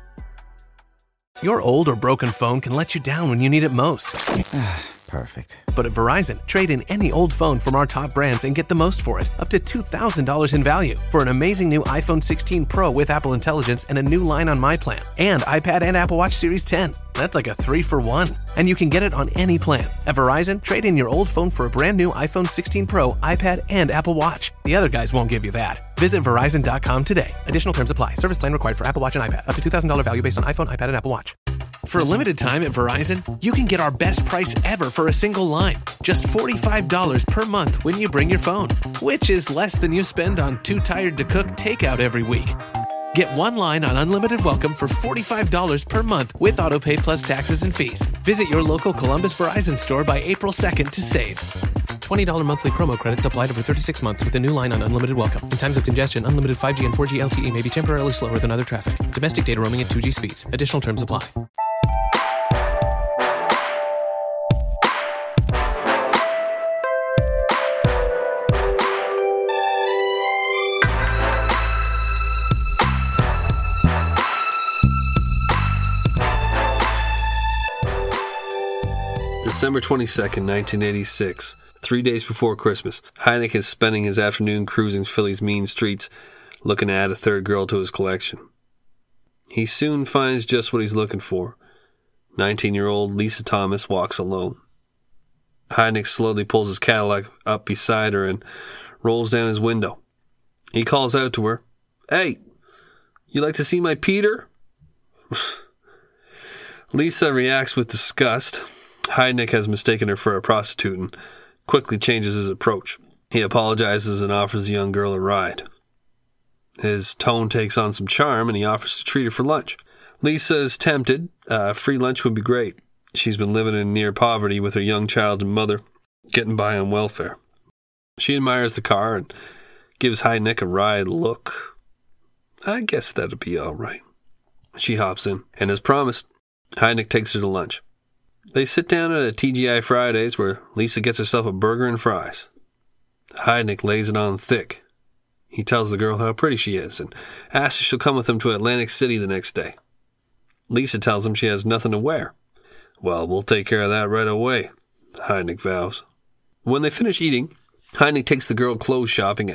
Your old or broken phone can let you down when you need it most. Perfect. But at Verizon, trade in any old phone from our top brands and get the most for it, up to $2,000 in value, for an amazing new iPhone 16 Pro with Apple Intelligence and a new line on My Plan, and iPad and Apple Watch Series 10. That's like a 3-for-1. And you can get it on any plan. At Verizon, trade in your old phone for a brand new iPhone 16 Pro, iPad, and Apple Watch. The other guys won't give you that. Visit Verizon.com today. Additional terms apply. Service plan required for Apple Watch and iPad. Up to $2,000 value based on iPhone, iPad, and Apple Watch. For a limited time at Verizon, you can get our best price ever for a single line. Just $45 per month when you bring your phone, which is less than you spend on Too Tired to Cook takeout every week. Get one line on Unlimited Welcome for $45 per month with AutoPay plus taxes and fees. Visit your local Columbus Verizon store by April 2nd to save. $20 monthly promo credits applied over 36 months with a new line on Unlimited Welcome. In times of congestion, unlimited 5G and 4G LTE may be temporarily slower than other traffic. Domestic data roaming at 2G speeds. Additional terms apply. December 22nd, 1986, 3 days before Christmas. Hynek is spending his afternoon cruising Philly's mean streets, looking to add a third girl to his collection. He soon finds just what he's looking for. 19-year-old Lisa Thomas walks alone. Hynek slowly pulls his Cadillac up beside her and rolls down his window. He calls out to her, "Hey, you like to see my Peter?" Lisa reacts with disgust. Hynek has mistaken her for a prostitute and quickly changes his approach. He apologizes and offers the young girl a ride. His tone takes on some charm and he offers to treat her for lunch. Lisa is tempted. Free lunch would be great. She's been living in near poverty with her young child and mother, getting by on welfare. She admires the car and gives Hynek a wry look. "I guess that'll be all right." She hops in, and as promised, Hynek takes her to lunch. They sit down at a TGI Fridays where Lisa gets herself a burger and fries. Hynek lays it on thick. He tells the girl how pretty she is and asks if she'll come with him to Atlantic City the next day. Lisa tells him she has nothing to wear. "Well, we'll take care of that right away," Hynek vows. When they finish eating, Hynek takes the girl clothes shopping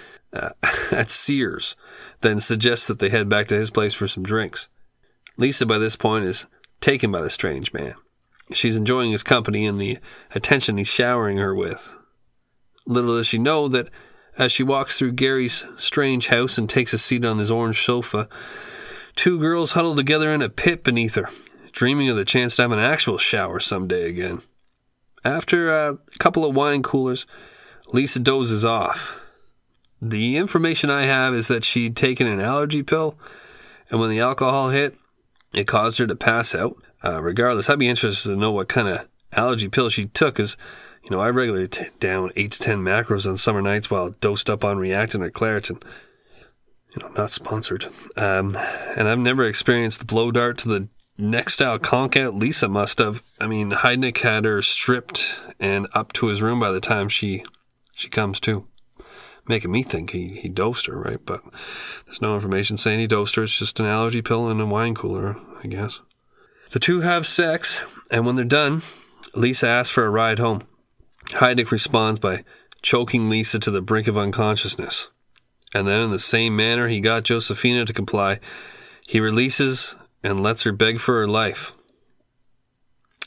at Sears, then suggests that they head back to his place for some drinks. Lisa, by this point, is taken by the strange man. She's enjoying his company and the attention he's showering her with. Little does she know that as she walks through Gary's strange house and takes a seat on his orange sofa, two girls huddle together in a pit beneath her, dreaming of the chance to have an actual shower someday again. After a couple of wine coolers, Lisa dozes off. The information I have is that she'd taken an allergy pill, and when the alcohol hit, it caused her to pass out. Regardless, I'd be interested to know what kind of allergy pill she took, as I regularly down 8 to 10 macros on summer nights while dosed up on Reactin or Claritin. Not sponsored. And I've never experienced the blow dart to the neck style conk out Lisa must have. Hynek had her stripped and up to his room by the time she comes to. Making me think he dosed her, right? But there's no information saying he dosed her. It's just an allergy pill and a wine cooler, I guess. The two have sex, and when they're done, Lisa asks for a ride home. Hynek responds by choking Lisa to the brink of unconsciousness. And then, in the same manner he got Josefina to comply, he releases and lets her beg for her life.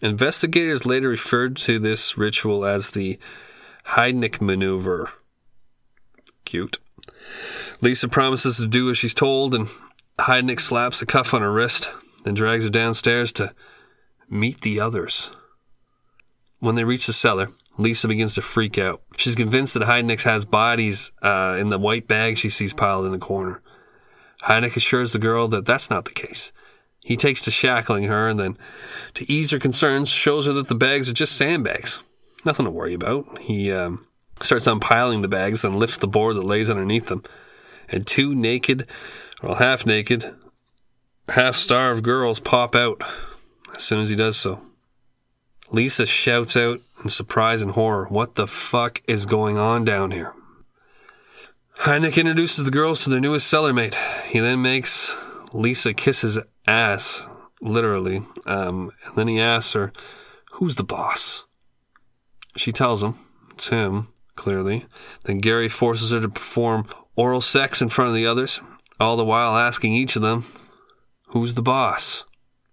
Investigators later referred to this ritual as the Heidnik maneuver. Cute. Lisa promises to do as she's told, and Heidnik slaps a cuff on her wrist, then drags her downstairs to meet the others. When they reach the cellar, Lisa begins to freak out. She's convinced that Heidnik has bodies in the white bag she sees piled in the corner. Heidnik assures the girl that that's not the case. He takes to shackling her and then, to ease her concerns, shows her that the bags are just sandbags. Nothing to worry about. He starts unpiling the bags, then lifts the board that lays underneath them. And two naked, well, half-naked, half-starved girls pop out as soon as he does so. Lisa shouts out in surprise and horror, "What the fuck is going on down here?" Heidnik introduces the girls to their newest cellar mate. He then makes Lisa kiss his ass, literally, and then he asks her, "Who's the boss?" She tells him it's him, clearly. Then Gary forces her to perform oral sex in front of the others, all the while asking each of them, "Who's the boss?"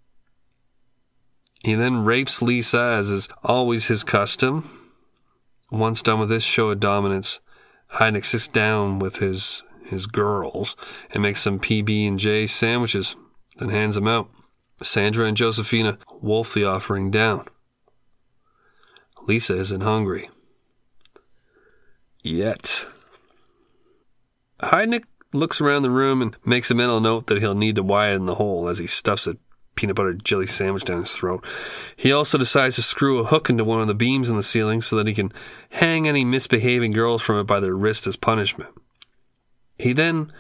He then rapes Lisa, as is always his custom. Once done with this show of dominance, Heidnik sits down with his girls and makes some PB&J sandwiches, then hands them out. Sandra and Josefina wolf the offering down. Lisa isn't hungry. Yet. Heidnik looks around the room and makes a mental note that he'll need to widen the hole as he stuffs a peanut butter jelly sandwich down his throat. He also decides to screw a hook into one of the beams in the ceiling so that he can hang any misbehaving girls from it by their wrist as punishment. He then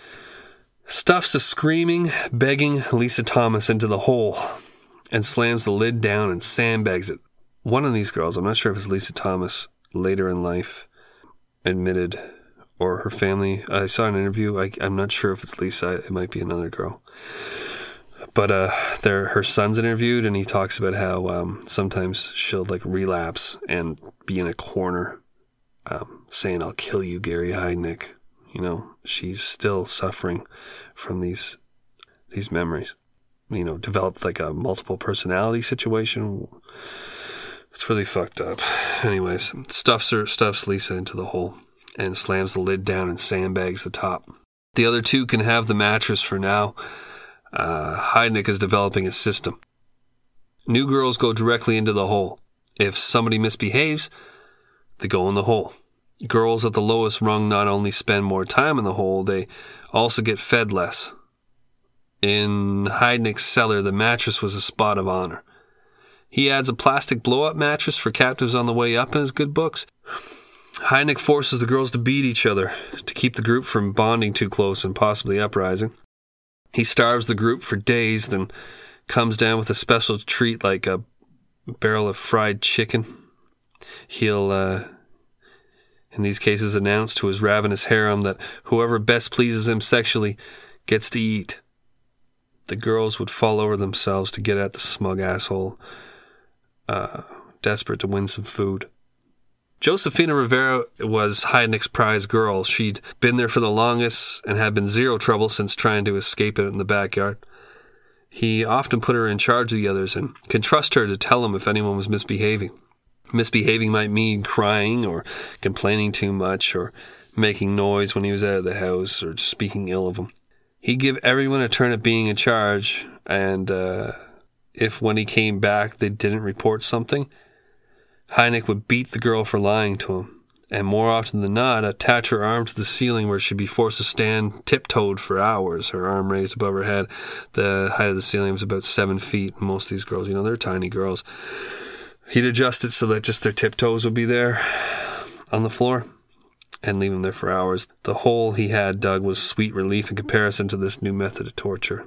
stuffs a screaming, begging Lisa Thomas into the hole and slams the lid down and sandbags it. One of these girls, I'm not sure if it's Lisa Thomas, later in life admitted, or her family, I saw an interview, I'm not sure if it's Lisa, it might be another girl. But her son's interviewed, and he talks about how sometimes she'll like relapse and be in a corner saying, "I'll kill you, Gary Heidnik." You know, she's still suffering from these memories. You know, developed like a multiple personality situation. It's really fucked up. Anyways, stuffs Lisa into the hole and slams the lid down and sandbags the top. The other two can have the mattress for now. Heidnik is developing a system. New girls go directly into the hole. If somebody misbehaves, they go in the hole. Girls at the lowest rung not only spend more time in the hole, they also get fed less. In Heidnik's cellar, the mattress was a spot of honor. He adds a plastic blow-up mattress for captives on the way up in his good books. Heidnik forces the girls to beat each other to keep the group from bonding too close and possibly uprising. He starves the group for days, then comes down with a special treat like a barrel of fried chicken. He'll, in these cases, announce to his ravenous harem that whoever best pleases him sexually gets to eat. The girls would fall over themselves to get at the smug asshole, desperate to win some food. Josefina Rivera was Heidnik's prize girl. She'd been there for the longest and had been zero trouble since trying to escape it in the backyard. He often put her in charge of the others and could trust her to tell him if anyone was misbehaving. Misbehaving might mean crying or complaining too much or making noise when he was out of the house or speaking ill of him. He'd give everyone a turn at being in charge, and if when he came back they didn't report something, Heidnik would beat the girl for lying to him, and more often than not, attach her arm to the ceiling where she'd be forced to stand tiptoed for hours, her arm raised above her head. The height of the ceiling was about 7 feet. Most of these girls, you know, they're tiny girls. He'd adjust it so that just their tiptoes would be there on the floor and leave them there for hours. The hole he had dug was sweet relief in comparison to this new method of torture.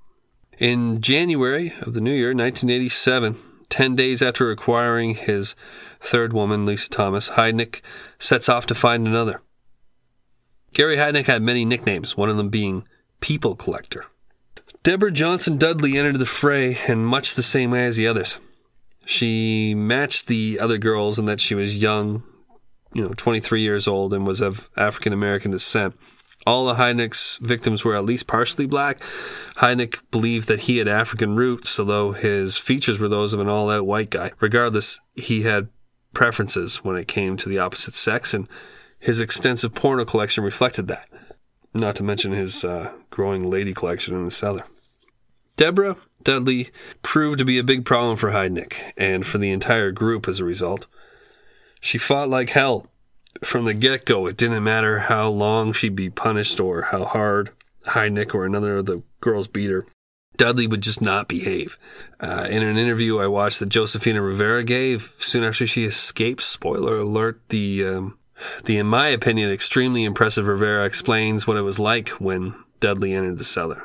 In January of the new year, 1987, 10 days after acquiring his third woman, Lisa Thomas, Heidnik sets off to find another. Gary Heidnik had many nicknames, one of them being People Collector. Deborah Johnson Dudley entered the fray in much the same way as the others. She matched the other girls in that she was young, 23 years old, and was of African-American descent. All of Heidnick's victims were at least partially black. Heidnick believed that he had African roots, although his features were those of an all-out white guy. Regardless, he had preferences when it came to the opposite sex, and his extensive porno collection reflected that, not to mention his growing lady collection in the cellar. Deborah Dudley proved to be a big problem for Heidnick, and for the entire group as a result. She fought like hell. From the get-go, it didn't matter how long she'd be punished or how hard Heidnick or another of the girls beat her. Dudley would just not behave. In an interview I watched that Josefina Rivera gave soon after she escaped, spoiler alert, the in my opinion, extremely impressive Rivera explains what it was like when Dudley entered the cellar.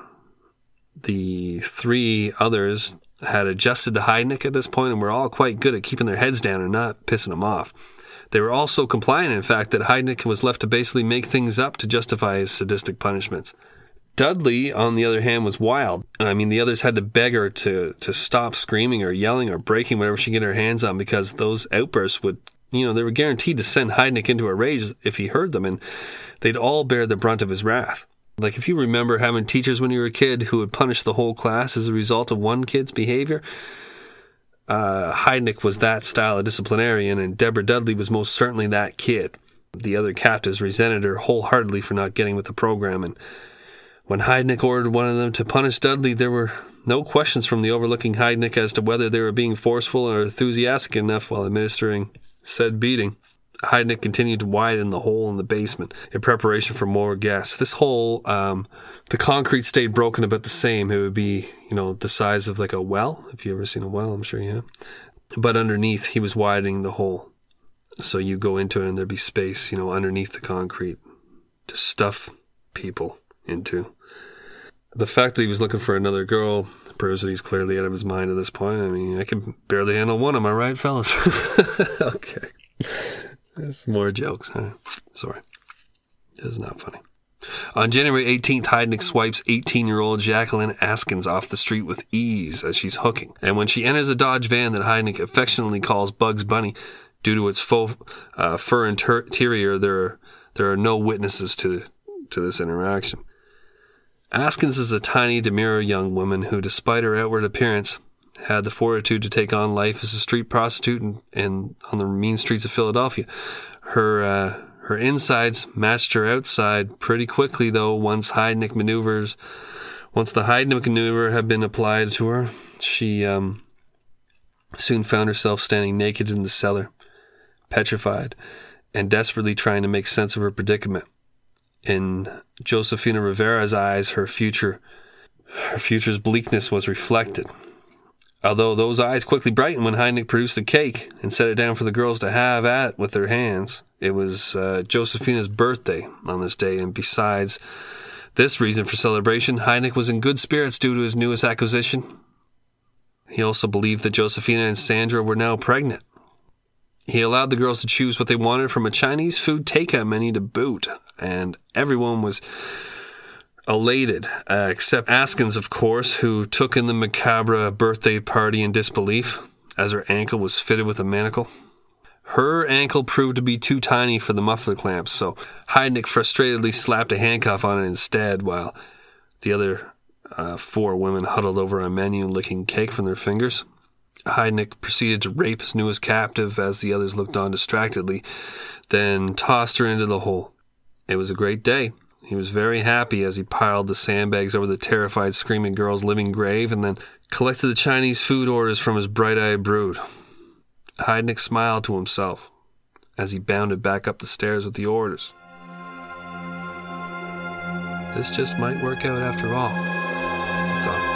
The three others had adjusted to Heidnick at this point and were all quite good at keeping their heads down and not pissing him off. They were all so compliant, in fact, that Heidnick was left to basically make things up to justify his sadistic punishments. Dudley, on the other hand, was wild. I mean, the others had to beg her to stop screaming or yelling or breaking whatever she could get her hands on, because those outbursts would, they were guaranteed to send Heidnick into a rage if he heard them, and they'd all bear the brunt of his wrath. Like, if you remember having teachers when you were a kid who would punish the whole class as a result of one kid's behavior, Heidnick was that style of disciplinarian, and Deborah Dudley was most certainly that kid. The other captives resented her wholeheartedly for not getting with the program, and when Heidnick ordered one of them to punish Dudley, there were no questions from the overlooking Heidnick as to whether they were being forceful or enthusiastic enough while administering said beating. Heidnick continued to widen the hole in the basement in preparation for more guests. This hole, the concrete stayed broken about the same. It would be, the size of like a well. If you've ever seen a well, I'm sure you have. But underneath, he was widening the hole. So you go into it and there'd be space, underneath the concrete to stuff people into. The fact that he was looking for another girl proves that he's clearly out of his mind at this point. I mean, I can barely handle one. Am I right, fellas? Okay. There's more jokes, huh? Sorry. This is not funny. On January 18th, Heidnick swipes 18-year-old Jacqueline Askins off the street with ease as she's hooking. And when she enters a Dodge van that Heidnick affectionately calls Bugs Bunny, due to its faux fur interior, there are no witnesses to this interaction. Askins is a tiny, demure young woman who, despite her outward appearance, had the fortitude to take on life as a street prostitute and on the mean streets of Philadelphia. Her insides matched her outside pretty quickly, though. Once the Heidnick maneuver had been applied to her, she soon found herself standing naked in the cellar, petrified, and desperately trying to make sense of her predicament. In Josefina Rivera's eyes, her future's bleakness was reflected. Although those eyes quickly brightened when Heidnick produced the cake and set it down for the girls to have at with their hands. It was Josefina's birthday on this day, and besides this reason for celebration, Heidnick was in good spirits due to his newest acquisition. He also believed that Josefina and Sandra were now pregnant. He allowed the girls to choose what they wanted from a Chinese food takeout menu to boot, and everyone was elated, except Askins, of course, who took in the macabre birthday party in disbelief, as her ankle was fitted with a manacle. Her ankle proved to be too tiny for the muffler clamps, so Heidnick frustratedly slapped a handcuff on it instead, while the other 4 women huddled over a menu licking cake from their fingers. Heidnick proceeded to rape his newest captive as the others looked on distractedly, then tossed her into the hole. It was a great day. He was very happy as he piled the sandbags over the terrified, screaming girl's living grave and then collected the Chinese food orders from his bright-eyed brood. Heidnick smiled to himself as he bounded back up the stairs with the orders. This just might work out after all, he thought.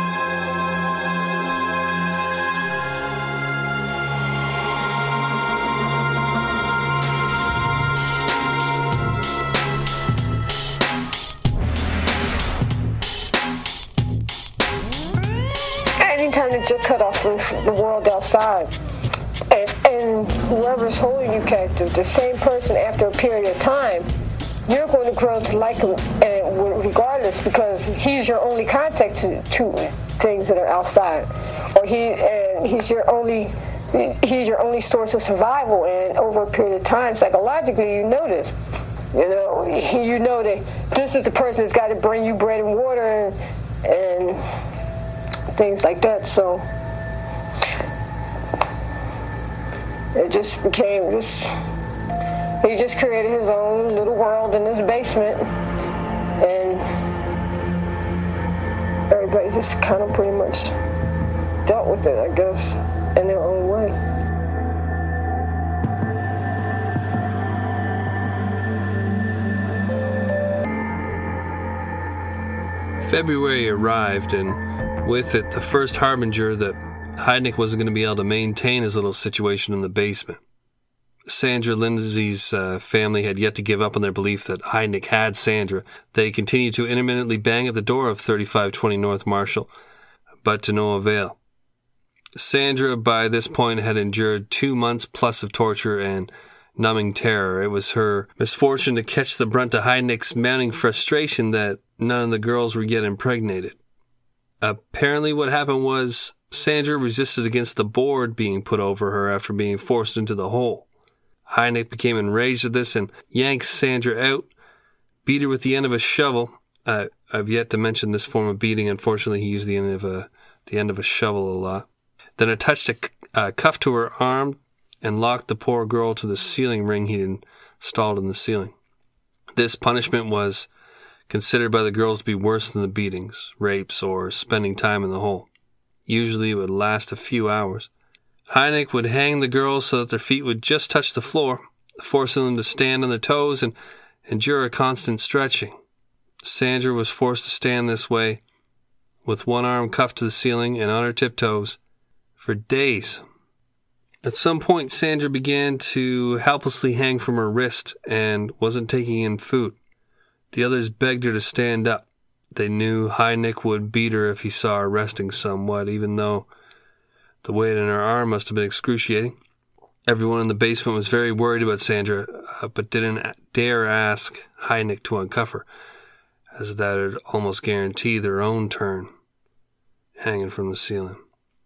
Anytime to just cut off the world outside. And whoever's holding you captive, the same person after a period of time, you're going to grow to like him regardless, because he's your only contact to things that are outside. Or he's your only source of survival, and over a period of time, psychologically, you notice You know that this is the person that's got to bring you bread and water and things like that. So it just became this. He just created his own little world in his basement, and everybody just kind of pretty much dealt with it, I guess, in their own way. February arrived, and with it, the first harbinger that Heidnik wasn't going to be able to maintain his little situation in the basement. Sandra Lindsay's family had yet to give up on their belief that Heidnik had Sandra. They continued to intermittently bang at the door of 3520 North Marshall, but to no avail. Sandra, by this point, had endured 2 months plus of torture and numbing terror. It was her misfortune to catch the brunt of Heidnik's mounting frustration that none of the girls were yet impregnated. Apparently what happened was Sandra resisted against the board being put over her after being forced into the hole. Heidnik became enraged at this and yanked Sandra out, beat her with the end of a shovel. I've yet to mention this form of beating. Unfortunately, he used the end of a shovel a lot. Then attached a cuff to her arm and locked the poor girl to the ceiling ring he'd installed in the ceiling. This punishment was considered by the girls to be worse than the beatings, rapes, or spending time in the hole. Usually it would last a few hours. Heidnik would hang the girls so that their feet would just touch the floor, forcing them to stand on their toes and endure a constant stretching. Sandra was forced to stand this way, with one arm cuffed to the ceiling and on her tiptoes, for days. At some point, Sandra began to helplessly hang from her wrist and wasn't taking in food. The others begged her to stand up. They knew Heidnik would beat her if he saw her resting somewhat, even though the weight in her arm must have been excruciating. Everyone in the basement was very worried about Sandra, but didn't dare ask Heidnik to uncuff her, as that would almost guarantee their own turn, hanging from the ceiling.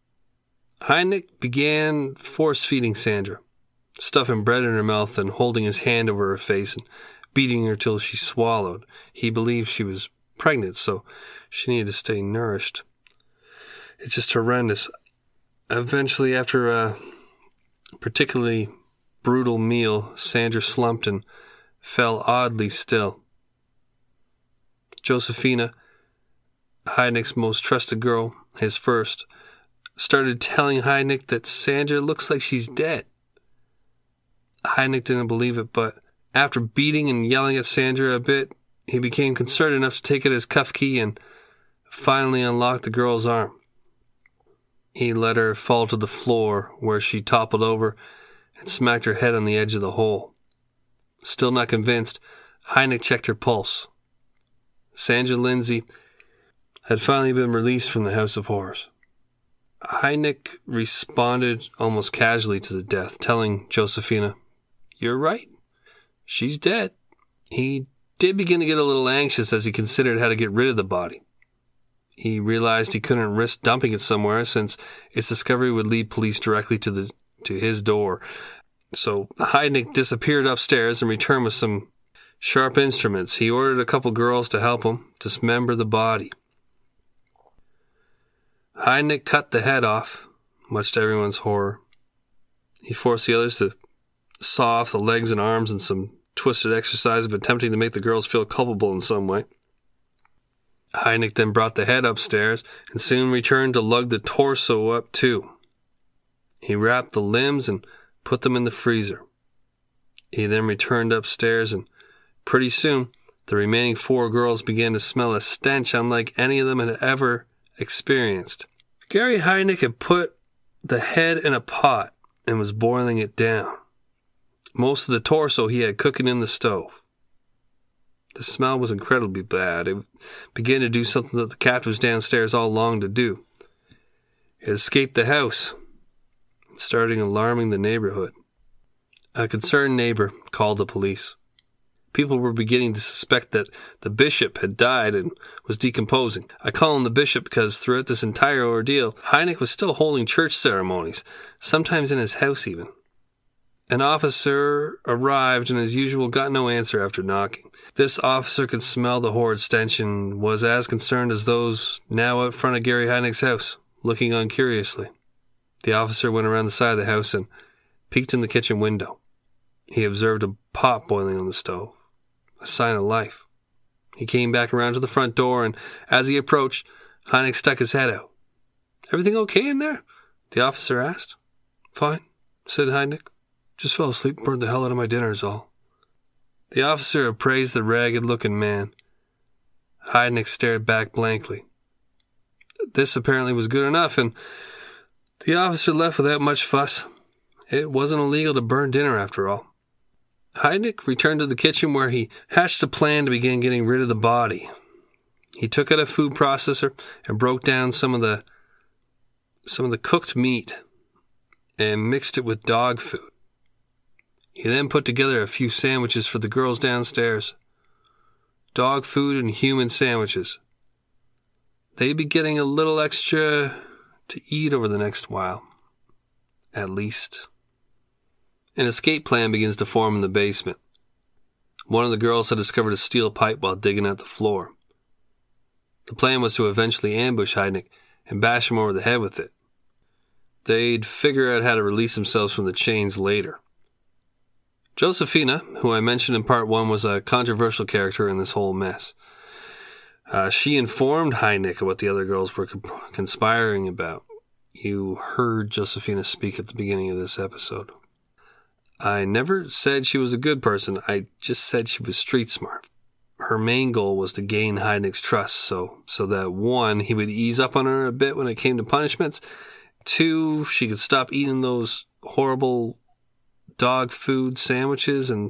Heidnik began force-feeding Sandra, stuffing bread in her mouth and holding his hand over her face and beating her till she swallowed. He believed she was pregnant, so she needed to stay nourished. It's just horrendous. Eventually, after a particularly brutal meal, Sandra slumped and fell oddly still. Josephina, Heidnik's most trusted girl, his first, started telling Heidnik that Sandra looks like she's dead. Heidnik didn't believe it, but after beating and yelling at Sandra a bit, he became concerned enough to take out his cuff key and finally unlocked the girl's arm. He let her fall to the floor, where she toppled over and smacked her head on the edge of the hole. Still not convinced, Heidnik checked her pulse. Sandra Lindsay had finally been released from the House of Horrors. Heidnik responded almost casually to the death, telling Josephina, "You're right. She's dead." He did begin to get a little anxious as he considered how to get rid of the body. He realized he couldn't risk dumping it somewhere, since its discovery would lead police directly to his door. So Heidnik disappeared upstairs and returned with some sharp instruments. He ordered a couple girls to help him dismember the body. Heidnik cut the head off, much to everyone's horror. He forced the others to saw off the legs and arms in some twisted exercise of attempting to make the girls feel culpable in some way. Heidnik then brought the head upstairs and soon returned to lug the torso up too. He wrapped the limbs and put them in the freezer. He then returned upstairs, and pretty soon the remaining 4 girls began to smell a stench unlike any of them had ever experienced. Gary Heidnik had put the head in a pot and was boiling it down. Most of the torso he had cooking in the stove. The smell was incredibly bad. It began to do something that the captives downstairs all longed to do. It escaped the house, starting alarming the neighborhood. A concerned neighbor called the police. People were beginning to suspect that the bishop had died and was decomposing. I call him the bishop because throughout this entire ordeal, Heidnik was still holding church ceremonies, sometimes in his house even. An officer arrived and, as usual, got no answer after knocking. This officer could smell the horrid stench and was as concerned as those now out front of Gary Heidnick's house, looking on curiously. The officer went around the side of the house and peeked in the kitchen window. He observed a pot boiling on the stove, a sign of life. He came back around to the front door, and as he approached, Heidnick stuck his head out. "Everything okay in there?" the officer asked. "Fine," said Heidnick. "Just fell asleep and burned the hell out of my dinner is all." The officer appraised the ragged-looking man. Heidnick stared back blankly. This apparently was good enough, and the officer left without much fuss. It wasn't illegal to burn dinner after all. Heidnick returned to the kitchen where he hatched a plan to begin getting rid of the body. He took out a food processor and broke down some of the cooked meat and mixed it with dog food. He then put together a few sandwiches for the girls downstairs. Dog food and human sandwiches. They'd be getting a little extra to eat over the next while. At least. An escape plan begins to form in the basement. One of the girls had discovered a steel pipe while digging out the floor. The plan was to eventually ambush Heidnick and bash him over the head with it. They'd figure out how to release themselves from the chains later. Josephina, who I mentioned in part 1, was a controversial character in this whole mess. She informed Heidnick of what the other girls were conspiring about. You heard Josephina speak at the beginning of this episode. I never said she was a good person. I just said she was street smart. Her main goal was to gain Heidnick's trust so that 1, he would ease up on her a bit when it came to punishments. 2, she could stop eating those horrible dog food sandwiches, and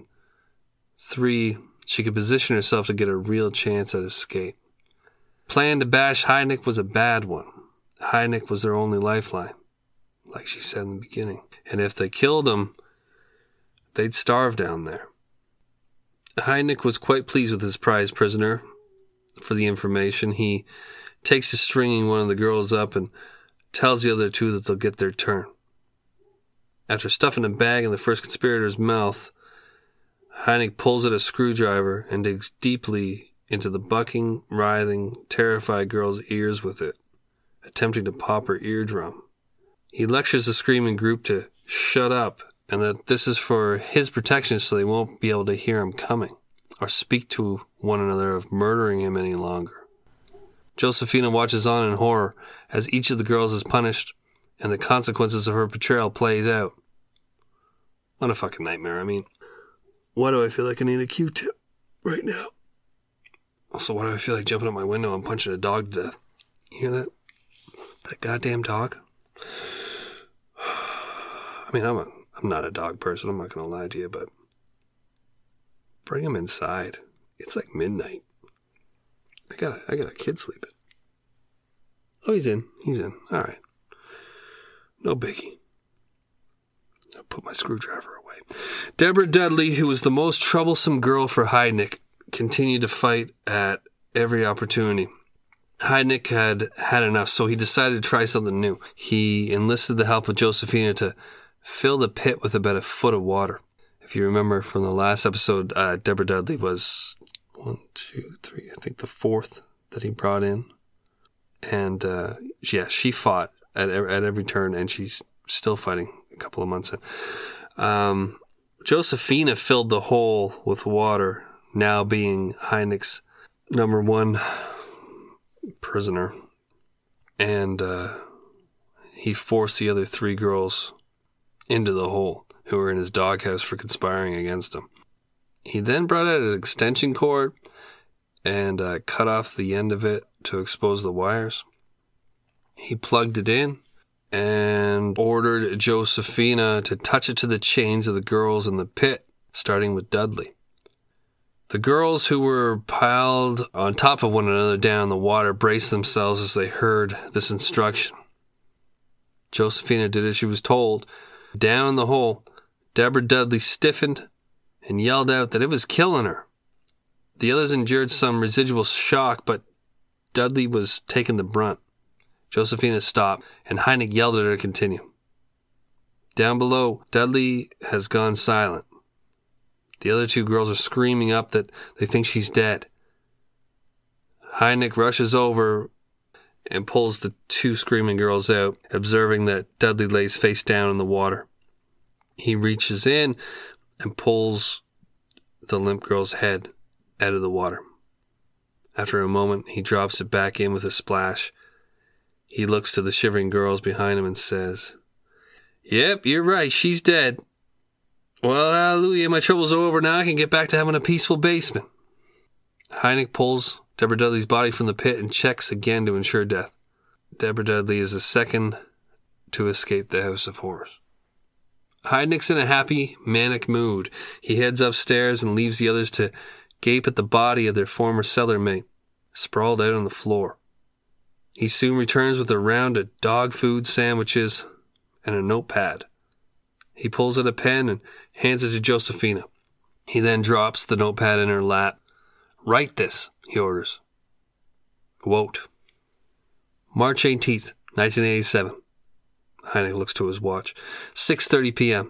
3, she could position herself to get a real chance at escape. Plan to bash Heidnick was a bad one. Heidnick was their only lifeline, like she said in the beginning. And if they killed him, they'd starve down there. Heidnick was quite pleased with his prize prisoner for the information. He takes to stringing one of the girls up and tells the other 2 that they'll get their turn. After stuffing a bag in the first conspirator's mouth, Heidnick pulls out a screwdriver and digs deeply into the bucking, writhing, terrified girl's ears with it, attempting to pop her eardrum. He lectures the screaming group to shut up and that this is for his protection so they won't be able to hear him coming or speak to one another of murdering him any longer. Josephina watches on in horror as each of the girls is punished and the consequences of her betrayal plays out. What a fucking nightmare. I mean, why do I feel like I need a Q-tip right now? Also, why do I feel like jumping out my window and punching a dog to death? You hear that? That goddamn dog? I mean, I'm not a dog person, I'm not going to lie to you, but bring him inside. It's like midnight. I got a kid sleeping. Oh, he's in. All right. No biggie. I'll put my screwdriver away. Deborah Dudley, who was the most troublesome girl for Heidnick, continued to fight at every opportunity. Heidnick had had enough, so he decided to try something new. He enlisted the help of Josephina to fill the pit with about a foot of water. If you remember from the last episode, Deborah Dudley was 1, 2, 3, I think the 4th that he brought in. And she fought at every turn, and she's still fighting a couple of months in. Josephina filled the hole with water, now being Heidnick's number 1 prisoner. And he forced the other 3 girls into the hole who were in his doghouse for conspiring against him. He then brought out an extension cord and cut off the end of it to expose the wires. He plugged it in and ordered Josephina to touch it to the chains of the girls in the pit, starting with Dudley. The girls, who were piled on top of one another down in the water, braced themselves as they heard this instruction. Josephina did as she was told. Down in the hole, Deborah Dudley stiffened and yelled out that it was killing her. The others endured some residual shock, but Dudley was taking the brunt. Josephina stopped, and Heidnick yelled at her to continue. Down below, Dudley has gone silent. The other two girls are screaming up that they think she's dead. Hynek rushes over and pulls the two screaming girls out, observing that Dudley lays face down in the water. He reaches in and pulls the limp girl's head out of the water. After a moment, he drops it back in with a splash. He looks to the shivering girls behind him and says, "Yep, you're right, she's dead. Well, hallelujah, my troubles are over now. I can get back to having a peaceful basement." Hynek pulls Deborah Dudley's body from the pit and checks again to ensure death. Deborah Dudley is the second to escape the House of Horrors. Hynek's in a happy, manic mood. He heads upstairs and leaves the others to gape at the body of their former cellar mate, sprawled out on the floor. He soon returns with a round of dog food sandwiches and a notepad. He pulls out a pen and hands it to Josephina. He then drops the notepad in her lap. "Write this," he orders. Quote, March 18th, 1987. Hynek looks to his watch. 6:30 p.m.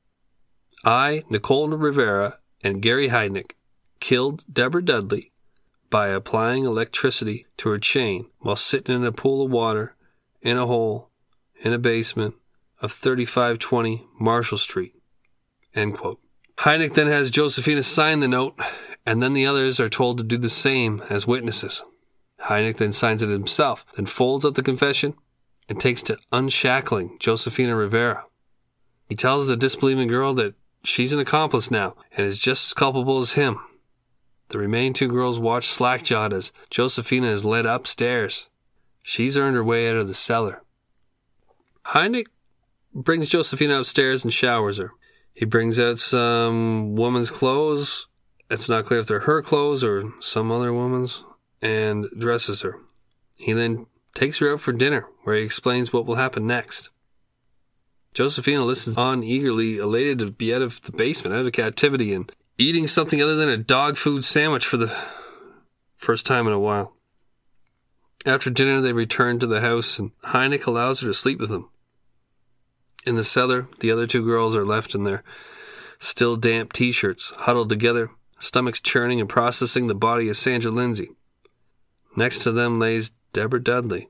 I, Nicole Rivera, and Gary Hynek killed Deborah Dudley by applying electricity to her chain while sitting in a pool of water in a hole in a basement of 3520 Marshall Street. End quote. Hynek then has Josephina sign the note, and then the others are told to do the same as witnesses. Hynek then signs it himself, then folds up the confession and takes to unshackling Josephina Rivera. He tells the disbelieving girl that she's an accomplice now and is just as culpable as him. The remaining two girls watch slack-jawed as Josephina is led upstairs. She's earned her way out of the cellar. Hynek brings Josephina upstairs and showers her. He brings out some woman's clothes. It's not clear if they're her clothes or some other woman's, and dresses her. He then takes her out for dinner, where he explains what will happen next. Josephina listens on eagerly, elated to be out of the basement, out of captivity, and eating something other than a dog food sandwich for the first time in a while. After dinner, they return to the house, and Hynek allows her to sleep with him. In the cellar, the other two girls are left in their still damp t-shirts, huddled together, stomachs churning and processing the body of Sandra Lindsay. Next to them lays Deborah Dudley.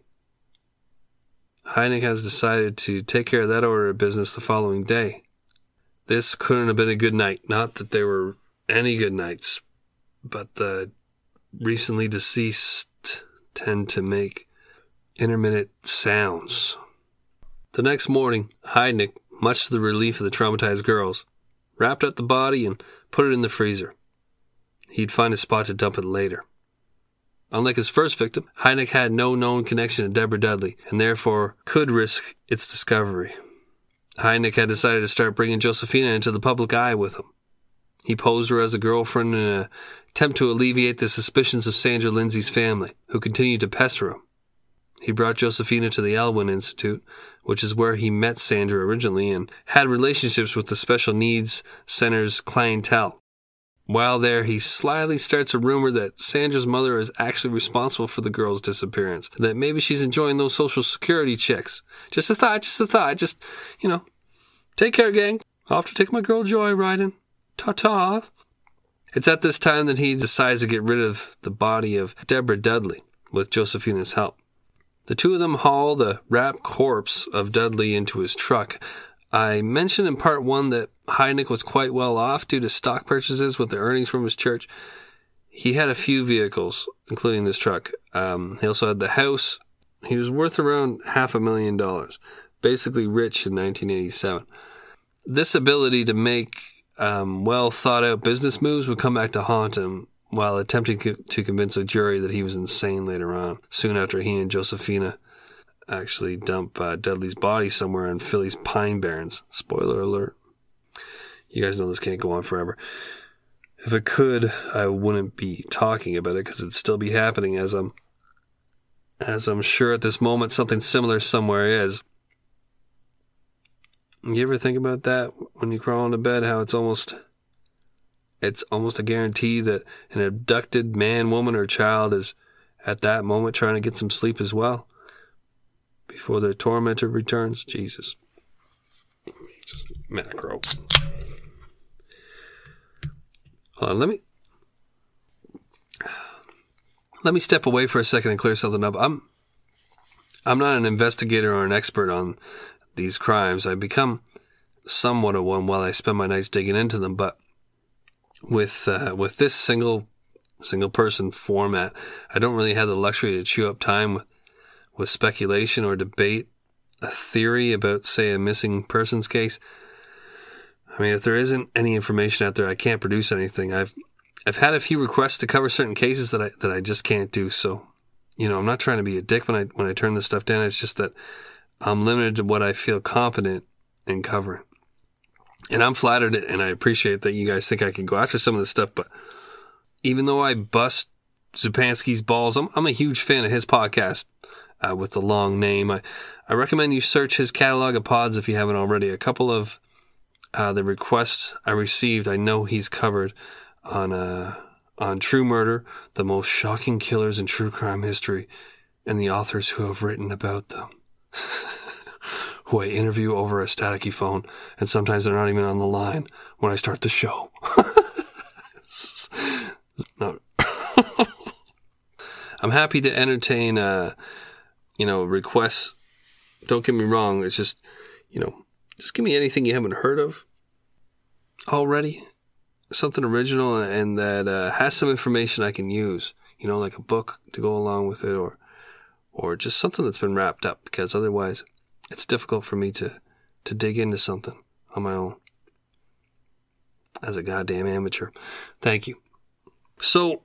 Hynek has decided to take care of that order of business the following day. This couldn't have been a good night. Not that there were any good nights, but the recently deceased tend to make intermittent sounds. The next morning, Hynek, much to the relief of the traumatized girls, wrapped up the body and put it in the freezer. He'd find a spot to dump it later. Unlike his first victim, Hynek had no known connection to Deborah Dudley, and therefore could risk its discovery. Hynek had decided to start bringing Josephina into the public eye with him. He posed her as a girlfriend in an attempt to alleviate the suspicions of Sandra Lindsay's family, who continued to pester him. He brought Josephina to the Elwyn Institute, which is where he met Sandra originally, and had relationships with the special needs center's clientele. While there, he slyly starts a rumor that Sandra's mother is actually responsible for the girl's disappearance, and that maybe she's enjoying those social security checks. Just a thought, take care, gang. I'll have to take my girl Joy riding. Ta-ta. It's at this time that he decides to get rid of the body of Deborah Dudley, with Josephina's help. The two of them haul the wrapped corpse of Dudley into his truck. I mentioned in part one that Hynek was quite well off due to stock purchases with the earnings from his church. He had a few vehicles, including this truck. He also had the house. He was worth around $500,000, basically rich in 1987. This ability to make well thought out business moves would come back to haunt him while attempting to convince a jury that he was insane later on, soon after he and Josephina actually dump Dudley's body somewhere in Philly's Pine Barrens. Spoiler alert. You guys know this can't go on forever. If it could, I wouldn't be talking about it because it'd still be happening as I'm sure at this moment something similar somewhere is. You ever think about that when you crawl into bed, how it's almost a guarantee that an abducted man, woman, or child is at that moment trying to get some sleep as well before their tormentor returns? Jesus. macro. Hold on, let me step away for a second and clear something up. I'm not an investigator or an expert on these crimes. I become somewhat of one while I spend my nights digging into them. But with this single person format, I don't really have the luxury to chew up time with speculation or debate a theory about, say, a missing persons case. I mean, if there isn't any information out there, I can't produce anything. I've had a few requests to cover certain cases that I just can't do. So, I'm not trying to be a dick when I turn this stuff down. It's just that I'm limited to what I feel competent in covering. And I'm flattered and I appreciate that you guys think I can go after some of this stuff. But even though I bust Zupansky's balls, I'm a huge fan of his podcast with the long name. I recommend you search his catalog of pods if you haven't already. A couple of the requests I received, I know he's covered on True Murder, the most shocking killers in true crime history, and the authors who have written about them. Who I interview over a staticky phone, and sometimes they're not even on the line when I start the show. No. I'm happy to entertain, requests. Don't get me wrong. It's just, just give me anything you haven't heard of already. Something original and that has some information I can use. Like a book to go along with it or just something that's been wrapped up, because otherwise it's difficult for me to dig into something on my own as a goddamn amateur. Thank you. So,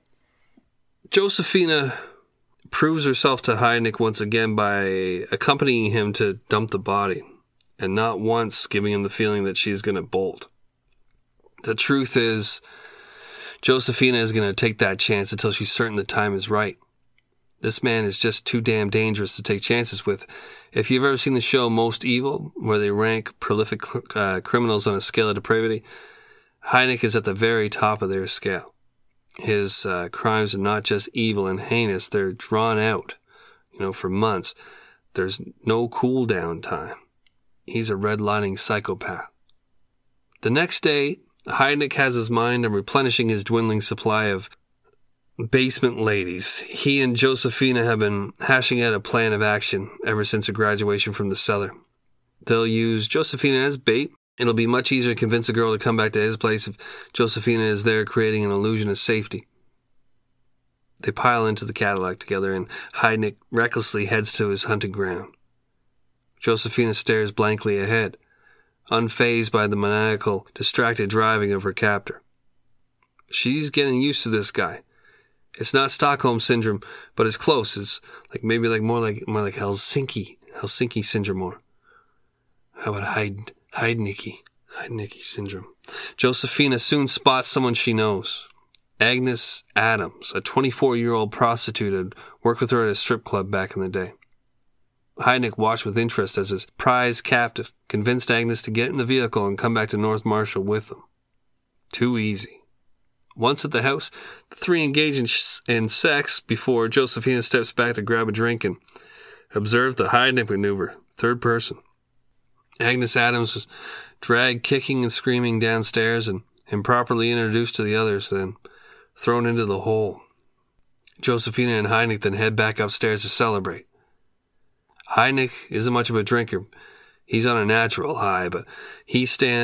Josefina proves herself to Heidnik once again by accompanying him to dump the body, and not once giving him the feeling that she's going to bolt. The truth is, Josefina is going to take that chance until she's certain the time is right. This man is just too damn dangerous to take chances with. If you've ever seen the show Most Evil, where they rank prolific criminals on a scale of depravity, Heidnik is at the very top of their scale. His crimes are not just evil and heinous, they're drawn out, for months. There's no cool down time. He's a redlining psychopath. The next day, Heidnik has his mind on replenishing his dwindling supply of basement ladies. He and Josefina have been hashing out a plan of action ever since her graduation from the cellar. They'll use Josefina as bait. It'll be much easier to convince a girl to come back to his place if Josefina is there, creating an illusion of safety. They pile into the Cadillac together, and Heidnik recklessly heads to his hunting ground. Josefina stares blankly ahead, unfazed by the maniacal, distracted driving of her captor. She's getting used to this guy. It's not Stockholm Syndrome, but it's close. It's more like Helsinki Syndrome, or how about Heidnicki Syndrome. Josefina soon spots someone she knows. Agnes Adams, a 24-year-old prostitute, had worked with her at a strip club back in the day. Heidnik watched with interest as his prize captive convinced Agnes to get in the vehicle and come back to North Marshall with them. Too easy. Once at the house, the three engage in sex before Josefina steps back to grab a drink and observe the Heidnik maneuver, third person. Agnes Adams was dragged kicking and screaming downstairs and improperly introduced to the others, then thrown into the hole. Josefina and Heidnik then head back upstairs to celebrate. Heidnik isn't much of a drinker. He's on a natural high, but he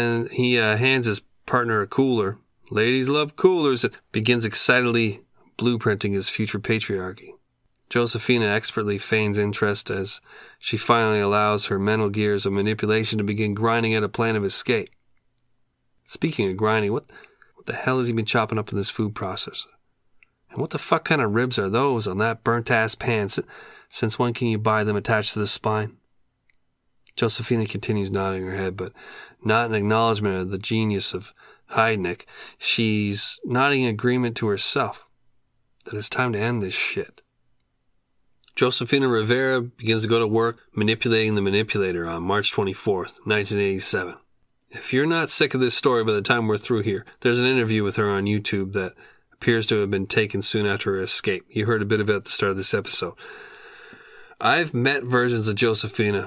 hands his partner a cooler. Ladies love coolers, and begins excitedly blueprinting his future patriarchy. Josefina expertly feigns interest as she finally allows her mental gears of manipulation to begin grinding out a plan of escape. Speaking of grinding, what the hell has he been chopping up in this food processor? And what the fuck kind of ribs are those on that burnt-ass pan? Since when can you buy them attached to the spine? Josefina continues nodding her head, but not in acknowledgement of the genius of Heidnik. She's nodding agreement to herself that it's time to end this shit. Josefina Rivera begins to go to work manipulating the manipulator on March 24th, 1987. If you're not sick of this story by the time we're through here, there's an interview with her on YouTube that appears to have been taken soon after her escape. You heard a bit of it at the start of this episode. I've met versions of Josefina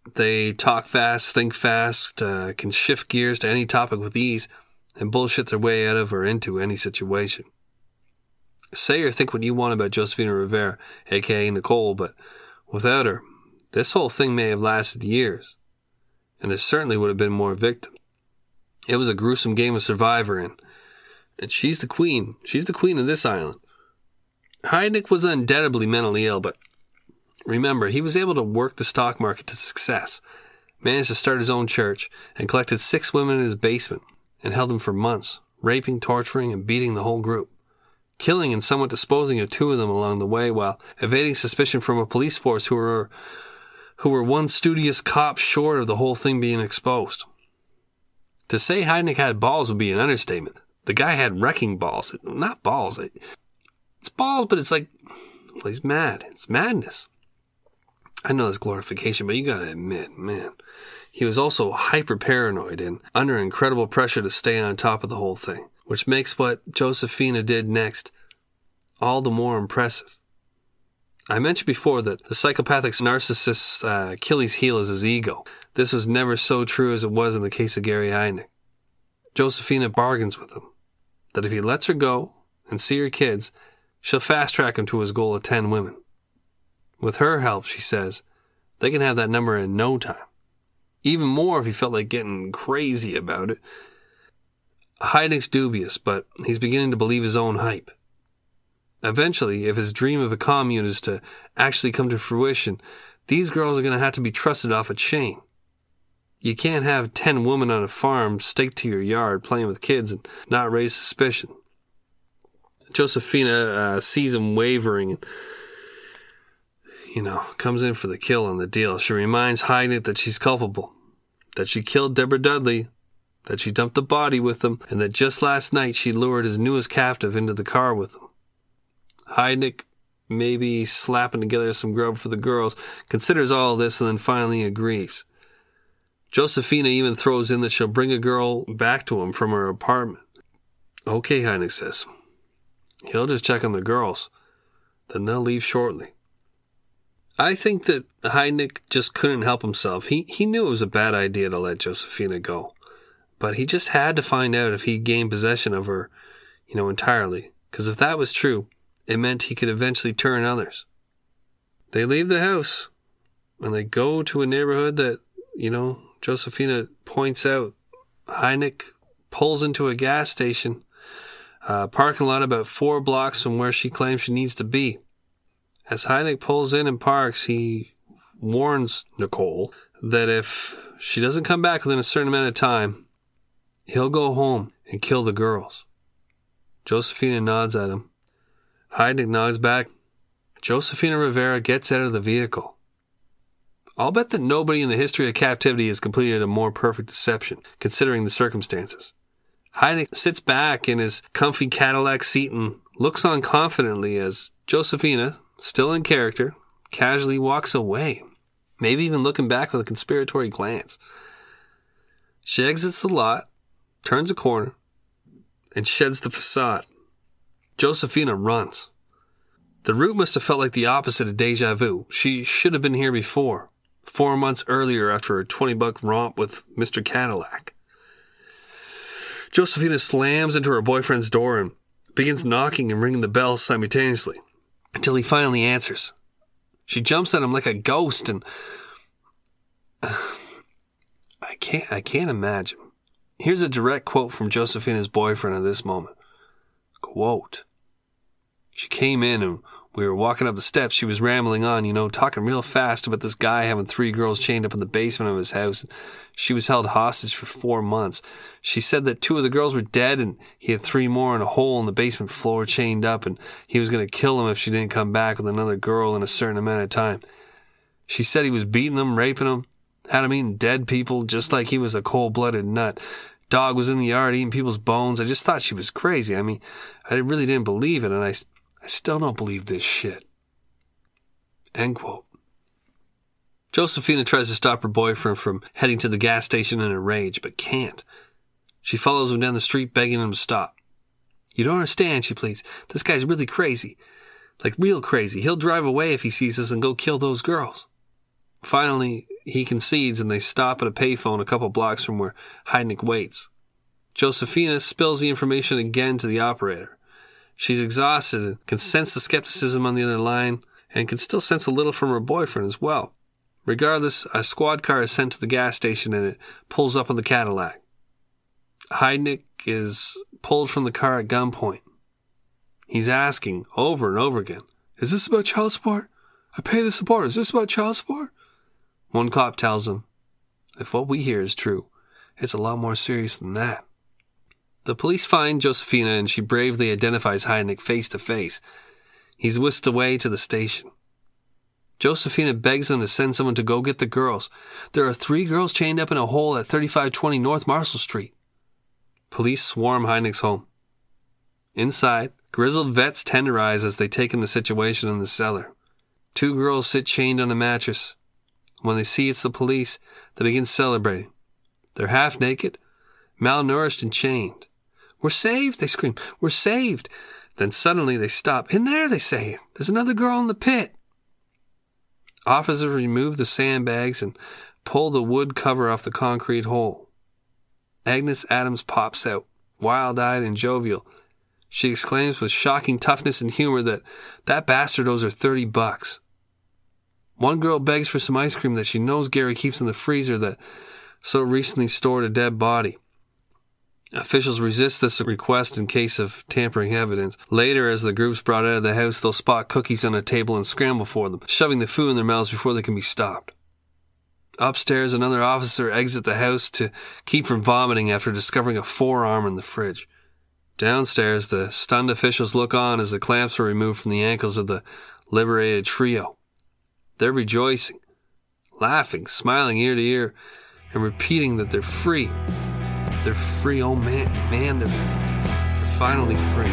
They talk fast, think fast, can shift gears to any topic with ease, and bullshit their way out of or into any situation. Say or think what you want about Josefina Rivera, a.k.a. Nicole, but without her, this whole thing may have lasted years, and there certainly would have been more victims. It was a gruesome game of Survivor, and she's the queen. She's the queen of this island. Heidnik was undoubtedly mentally ill, but remember, he was able to work the stock market to success, managed to start his own church, and collected 6 women in his basement, and held them for months, raping, torturing, and beating the whole group, killing and somewhat disposing of 2 of them along the way while evading suspicion from a police force who were one studious cop short of the whole thing being exposed. To say Heidnik had balls would be an understatement. The guy had wrecking balls. Not balls. It's balls, but it's like, well, he's mad. It's madness. I know it's glorification, but you gotta admit, man, he was also hyper-paranoid and under incredible pressure to stay on top of the whole thing, which makes what Josefina did next all the more impressive. I mentioned before that the psychopathic narcissist's Achilles heel is his ego. This was never so true as it was in the case of Gary Heidnik. Josefina bargains with him that if he lets her go and see her kids, she'll fast-track him to his goal of 10 women. With her help, she says, they can have that number in no time. Even more if he felt like getting crazy about it. Heidnik's dubious, but he's beginning to believe his own hype. Eventually, if his dream of a commune is to actually come to fruition, these girls are going to have to be trusted off a chain. You can't have 10 women on a farm staked to your yard playing with kids and not raise suspicion. Josefina sees him wavering and, comes in for the kill on the deal. She reminds Heidnik that she's culpable, that she killed Deborah Dudley, that she dumped the body with him, and that just last night she lured his newest captive into the car with him. Heidnik, maybe slapping together some grub for the girls, considers all this and then finally agrees. Josefina even throws in that she'll bring a girl back to him from her apartment. Okay, Heidnik says. He'll just check on the girls. Then they'll leave shortly. I think that Heidnik just couldn't help himself. He knew it was a bad idea to let Josefina go. But he just had to find out if he gained possession of her, entirely. Because if that was true, it meant he could eventually turn others. They leave the house, and they go to a neighborhood that, Josefina points out. Heidnik pulls into a gas station, parking lot about 4 blocks from where she claims she needs to be. As Heidnik pulls in and parks, he warns Nicole that if she doesn't come back within a certain amount of time, he'll go home and kill the girls. Josefina nods at him. Heidnik nods back. Josefina Rivera gets out of the vehicle. I'll bet that nobody in the history of captivity has completed a more perfect deception, considering the circumstances. Heidnik sits back in his comfy Cadillac seat and looks on confidently as Josefina, still in character, casually walks away, maybe even looking back with a conspiratory glance. She exits the lot, turns a corner, and sheds the facade. Josefina runs. The route must have felt like the opposite of deja vu. She should have been here before, 4 months earlier after her $20 romp with Mr. Cadillac. Josefina slams into her boyfriend's door and begins knocking and ringing the bell simultaneously until he finally answers. She jumps at him like a ghost and I can't imagine. Here's a direct quote from Josefina's boyfriend at this moment. Quote, she came in and we were walking up the steps. She was rambling on, talking real fast about this guy having 3 girls chained up in the basement of his house. She was held hostage for 4 months. She said that 2 of the girls were dead and he had 3 more in a hole in the basement floor chained up, and he was going to kill them if she didn't come back with another girl in a certain amount of time. She said he was beating them, raping them, had them eating dead people just like he was a cold-blooded nut. Dog was in the yard eating people's bones. I just thought she was crazy. I really didn't believe it, and I still don't believe this shit. End quote. Josefina tries to stop her boyfriend from heading to the gas station in a rage, but can't. She follows him down the street begging him to stop. You don't understand, she pleads. This guy's really crazy. Like real crazy. He'll drive away if he sees us and go kill those girls. Finally, he concedes and they stop at a payphone a couple blocks from where Heidnik waits. Josefina spills the information again to the operator. She's exhausted and can sense the skepticism on the other line and can still sense a little from her boyfriend as well. Regardless, a squad car is sent to the gas station and it pulls up on the Cadillac. Heidnik is pulled from the car at gunpoint. He's asking over and over again, "Is this about child support? I pay the support. Is this about child support?" One cop tells him, "If what we hear is true, it's a lot more serious than that." The police find Josefina and she bravely identifies Heidnik face to face. He's whisked away to the station. Josefina begs them to send someone to go get the girls. There are 3 girls chained up in a hole at 3520 North Marshall Street. Police swarm Heidnik's home. Inside, grizzled vets tenderize as they take in the situation in the cellar. 2 girls sit chained on a mattress. When they see it's the police, they begin celebrating. They're half naked, malnourished and chained. "We're saved," they scream. "We're saved." Then suddenly they stop. "In there," they say. "There's another girl in the pit." Officers remove the sandbags and pull the wood cover off the concrete hole. Agnes Adams pops out, wild-eyed and jovial. She exclaims with shocking toughness and humor that bastard owes her $30. One girl begs for some ice cream that she knows Gary keeps in the freezer that so recently stored a dead body. Officials resist this request in case of tampering evidence. Later, as the group's brought out of the house, they'll spot cookies on a table and scramble for them, shoving the food in their mouths before they can be stopped. Upstairs, another officer exits the house to keep from vomiting after discovering a forearm in the fridge. Downstairs, the stunned officials look on as the clamps are removed from the ankles of the liberated trio. They're rejoicing, laughing, smiling ear to ear, and repeating that they're free. They're free, oh man, they're finally free.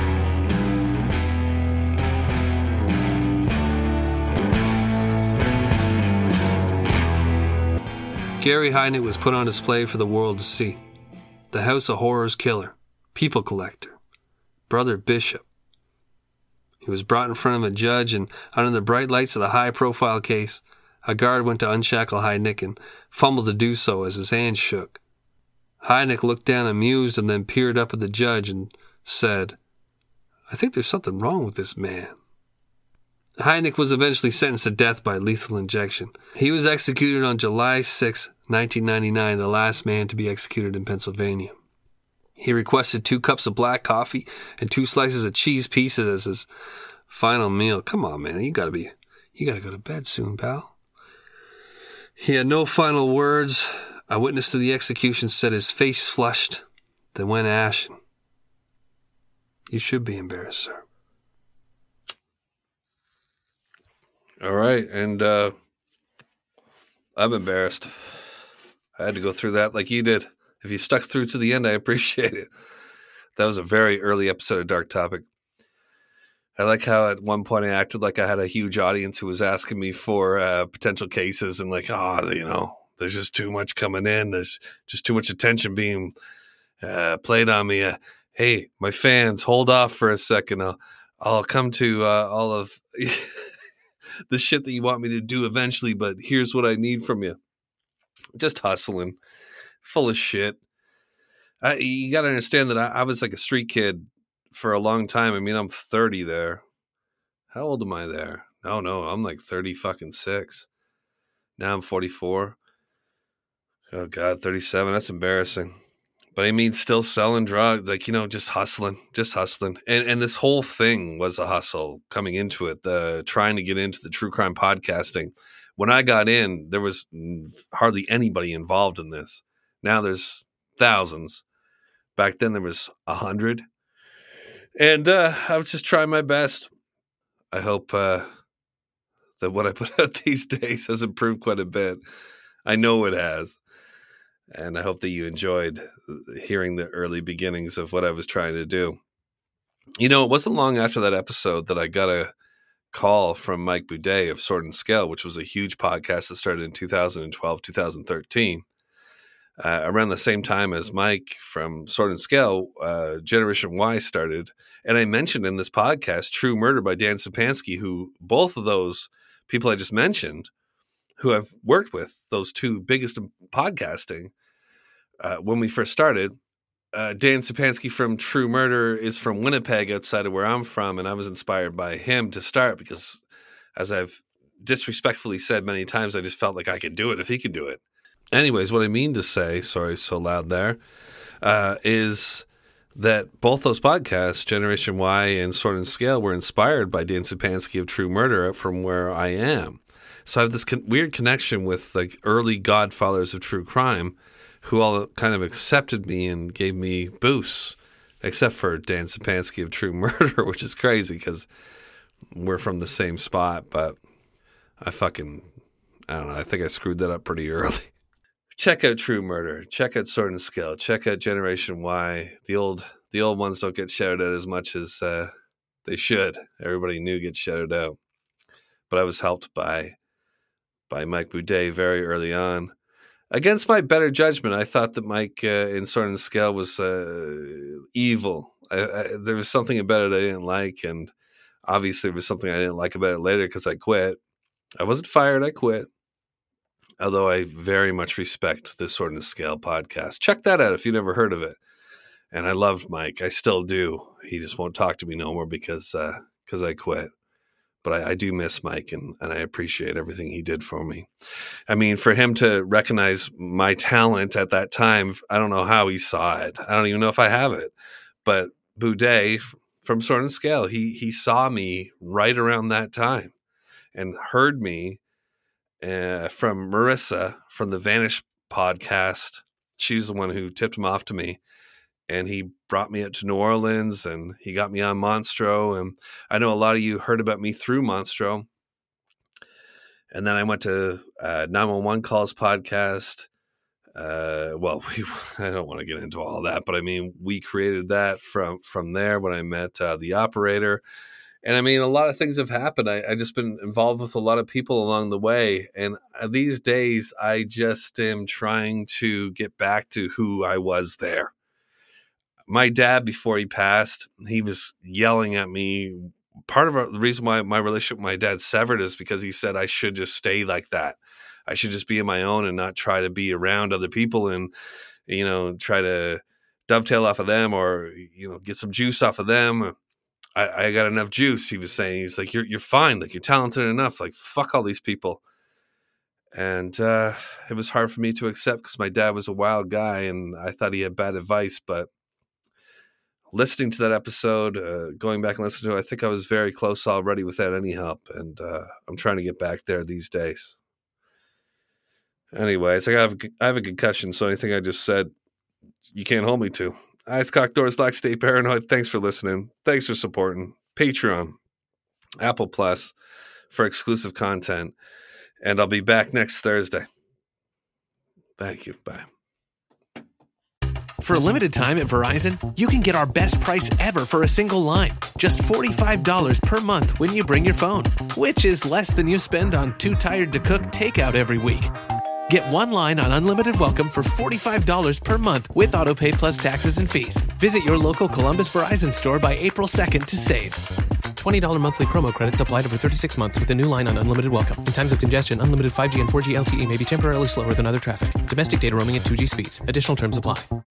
Gary Heidnik was put on display for the world to see. The House of Horrors killer, people collector, Brother Bishop. He was brought in front of a judge, and under the bright lights of the high-profile case, a guard went to unshackle Heidnik and fumbled to do so as his hand shook. Heidnik looked down amused and then peered up at the judge and said, "I think there's something wrong with this man." Heidnik was eventually sentenced to death by lethal injection. He was executed on July 6, 1999, the last man to be executed in Pennsylvania. He requested 2 cups of black coffee and 2 slices of cheese pizza as his final meal. Come on, man, you gotta go to bed soon, pal. He had no final words. A witness to the execution said his face flushed, then went ashen. You should be embarrassed, sir. All right, and I'm embarrassed. I had to go through that like you did. If you stuck through to the end, I appreciate it. That was a very early episode of Dark Topic. I like how at one point I acted like I had a huge audience who was asking me for potential cases and like, there's just too much coming in. There's just too much attention being played on me. Hey, my fans, hold off for a second. I'll come to all of the shit that you want me to do eventually, but here's what I need from you. Just hustling, full of shit. You got to understand that I was like a street kid for a long time. I mean, I'm 30 there. How old am I there? No, I'm like 36. Now I'm 44. Oh, God, 37. That's embarrassing. But I mean, still selling drugs, just hustling. And this whole thing was a hustle coming into it, trying to get into the true crime podcasting. When I got in, there was hardly anybody involved in this. Now there's thousands. Back then there was 100. And I was just trying my best. I hope that what I put out these days has improved quite a bit. I know it has. And I hope that you enjoyed hearing the early beginnings of what I was trying to do. It wasn't long after that episode that I got a call from Mike Boudet of Sword and Scale, which was a huge podcast that started in 2012, 2013. Around the same time as Mike from Sword and Scale, Generation Y started. And I mentioned in this podcast, True Murder by Dan Sapansky, who both of those people I just mentioned, who I've worked with, those two biggest in podcasting, when we first started. Dan Sapansky from True Murder is from Winnipeg, outside of where I'm from, and I was inspired by him to start because, as I've disrespectfully said many times, I just felt like I could do it if he could do it. Anyways, what I mean to say, sorry, so loud there, is that both those podcasts, Generation Y and Sword and Scale, were inspired by Dan Sapansky of True Murder from where I am. So I have this weird connection with like early godfathers of true crime who all kind of accepted me and gave me boosts, except for Dan Sapansky of True Murder, which is crazy because we're from the same spot, but I don't know, I think I screwed that up pretty early. Check out True Murder. Check out Sword and Scale. Check out Generation Y. The old ones don't get shouted out as much as they should. Everybody new gets shouted out. But I was helped by Mike Boudet very early on. Against my better judgment, I thought that Mike in Sword and Scale was evil. There was something about it I didn't like, and obviously there was something I didn't like about it later because I quit. I wasn't fired. I quit. Although I very much respect the Sword and Scale podcast. Check that out if you've never heard of it. And I loved Mike. I still do. He just won't talk to me no more because I quit. But I do miss Mike, and I appreciate everything he did for me. I mean, for him to recognize my talent at that time, I don't know how he saw it. I don't even know if I have it. But Boudet from Sword and Scale, he saw me right around that time and heard me. From Marissa from the Vanish podcast. She's the one who tipped him off to me. And he brought me out to New Orleans and he got me on Monstro. And I know a lot of you heard about me through Monstro. And then I went to 911 Calls podcast. I don't want to get into all that, but I mean, we created that from there when I met the operator. And I mean, a lot of things have happened. I just been involved with a lot of people along the way. And these days, I just am trying to get back to who I was there. My dad, before he passed, he was yelling at me. Part of the reason why my relationship with my dad severed is because he said I should just stay like that. I should just be on my own and not try to be around other people and, try to dovetail off of them or, get some juice off of them. I got enough juice, he was saying. He's like, you're fine. Like, you're talented enough. Like, fuck all these people. And it was hard for me to accept because my dad was a wild guy and I thought he had bad advice. But listening to that episode, going back and listening to it, I think I was very close already without any help. And I'm trying to get back there these days. Anyway, it's like I have a concussion, so anything I just said, you can't hold me to. Icecock Doors Lock, stay paranoid. Thanks for listening. Thanks for supporting. Patreon, Apple Plus for exclusive content. And I'll be back next Thursday. Thank you. Bye. For a limited time at Verizon, you can get our best price ever for a single line. Just $45 per month when you bring your phone, which is less than you spend on Too Tired to Cook takeout every week. Get one line on Unlimited Welcome for $45 per month with AutoPay plus taxes and fees. Visit your local Columbus Verizon store by April 2nd to save. $20 monthly promo credits applied over 36 months with a new line on Unlimited Welcome. In times of congestion, unlimited 5G and 4G LTE may be temporarily slower than other traffic. Domestic data roaming at 2G speeds. Additional terms apply.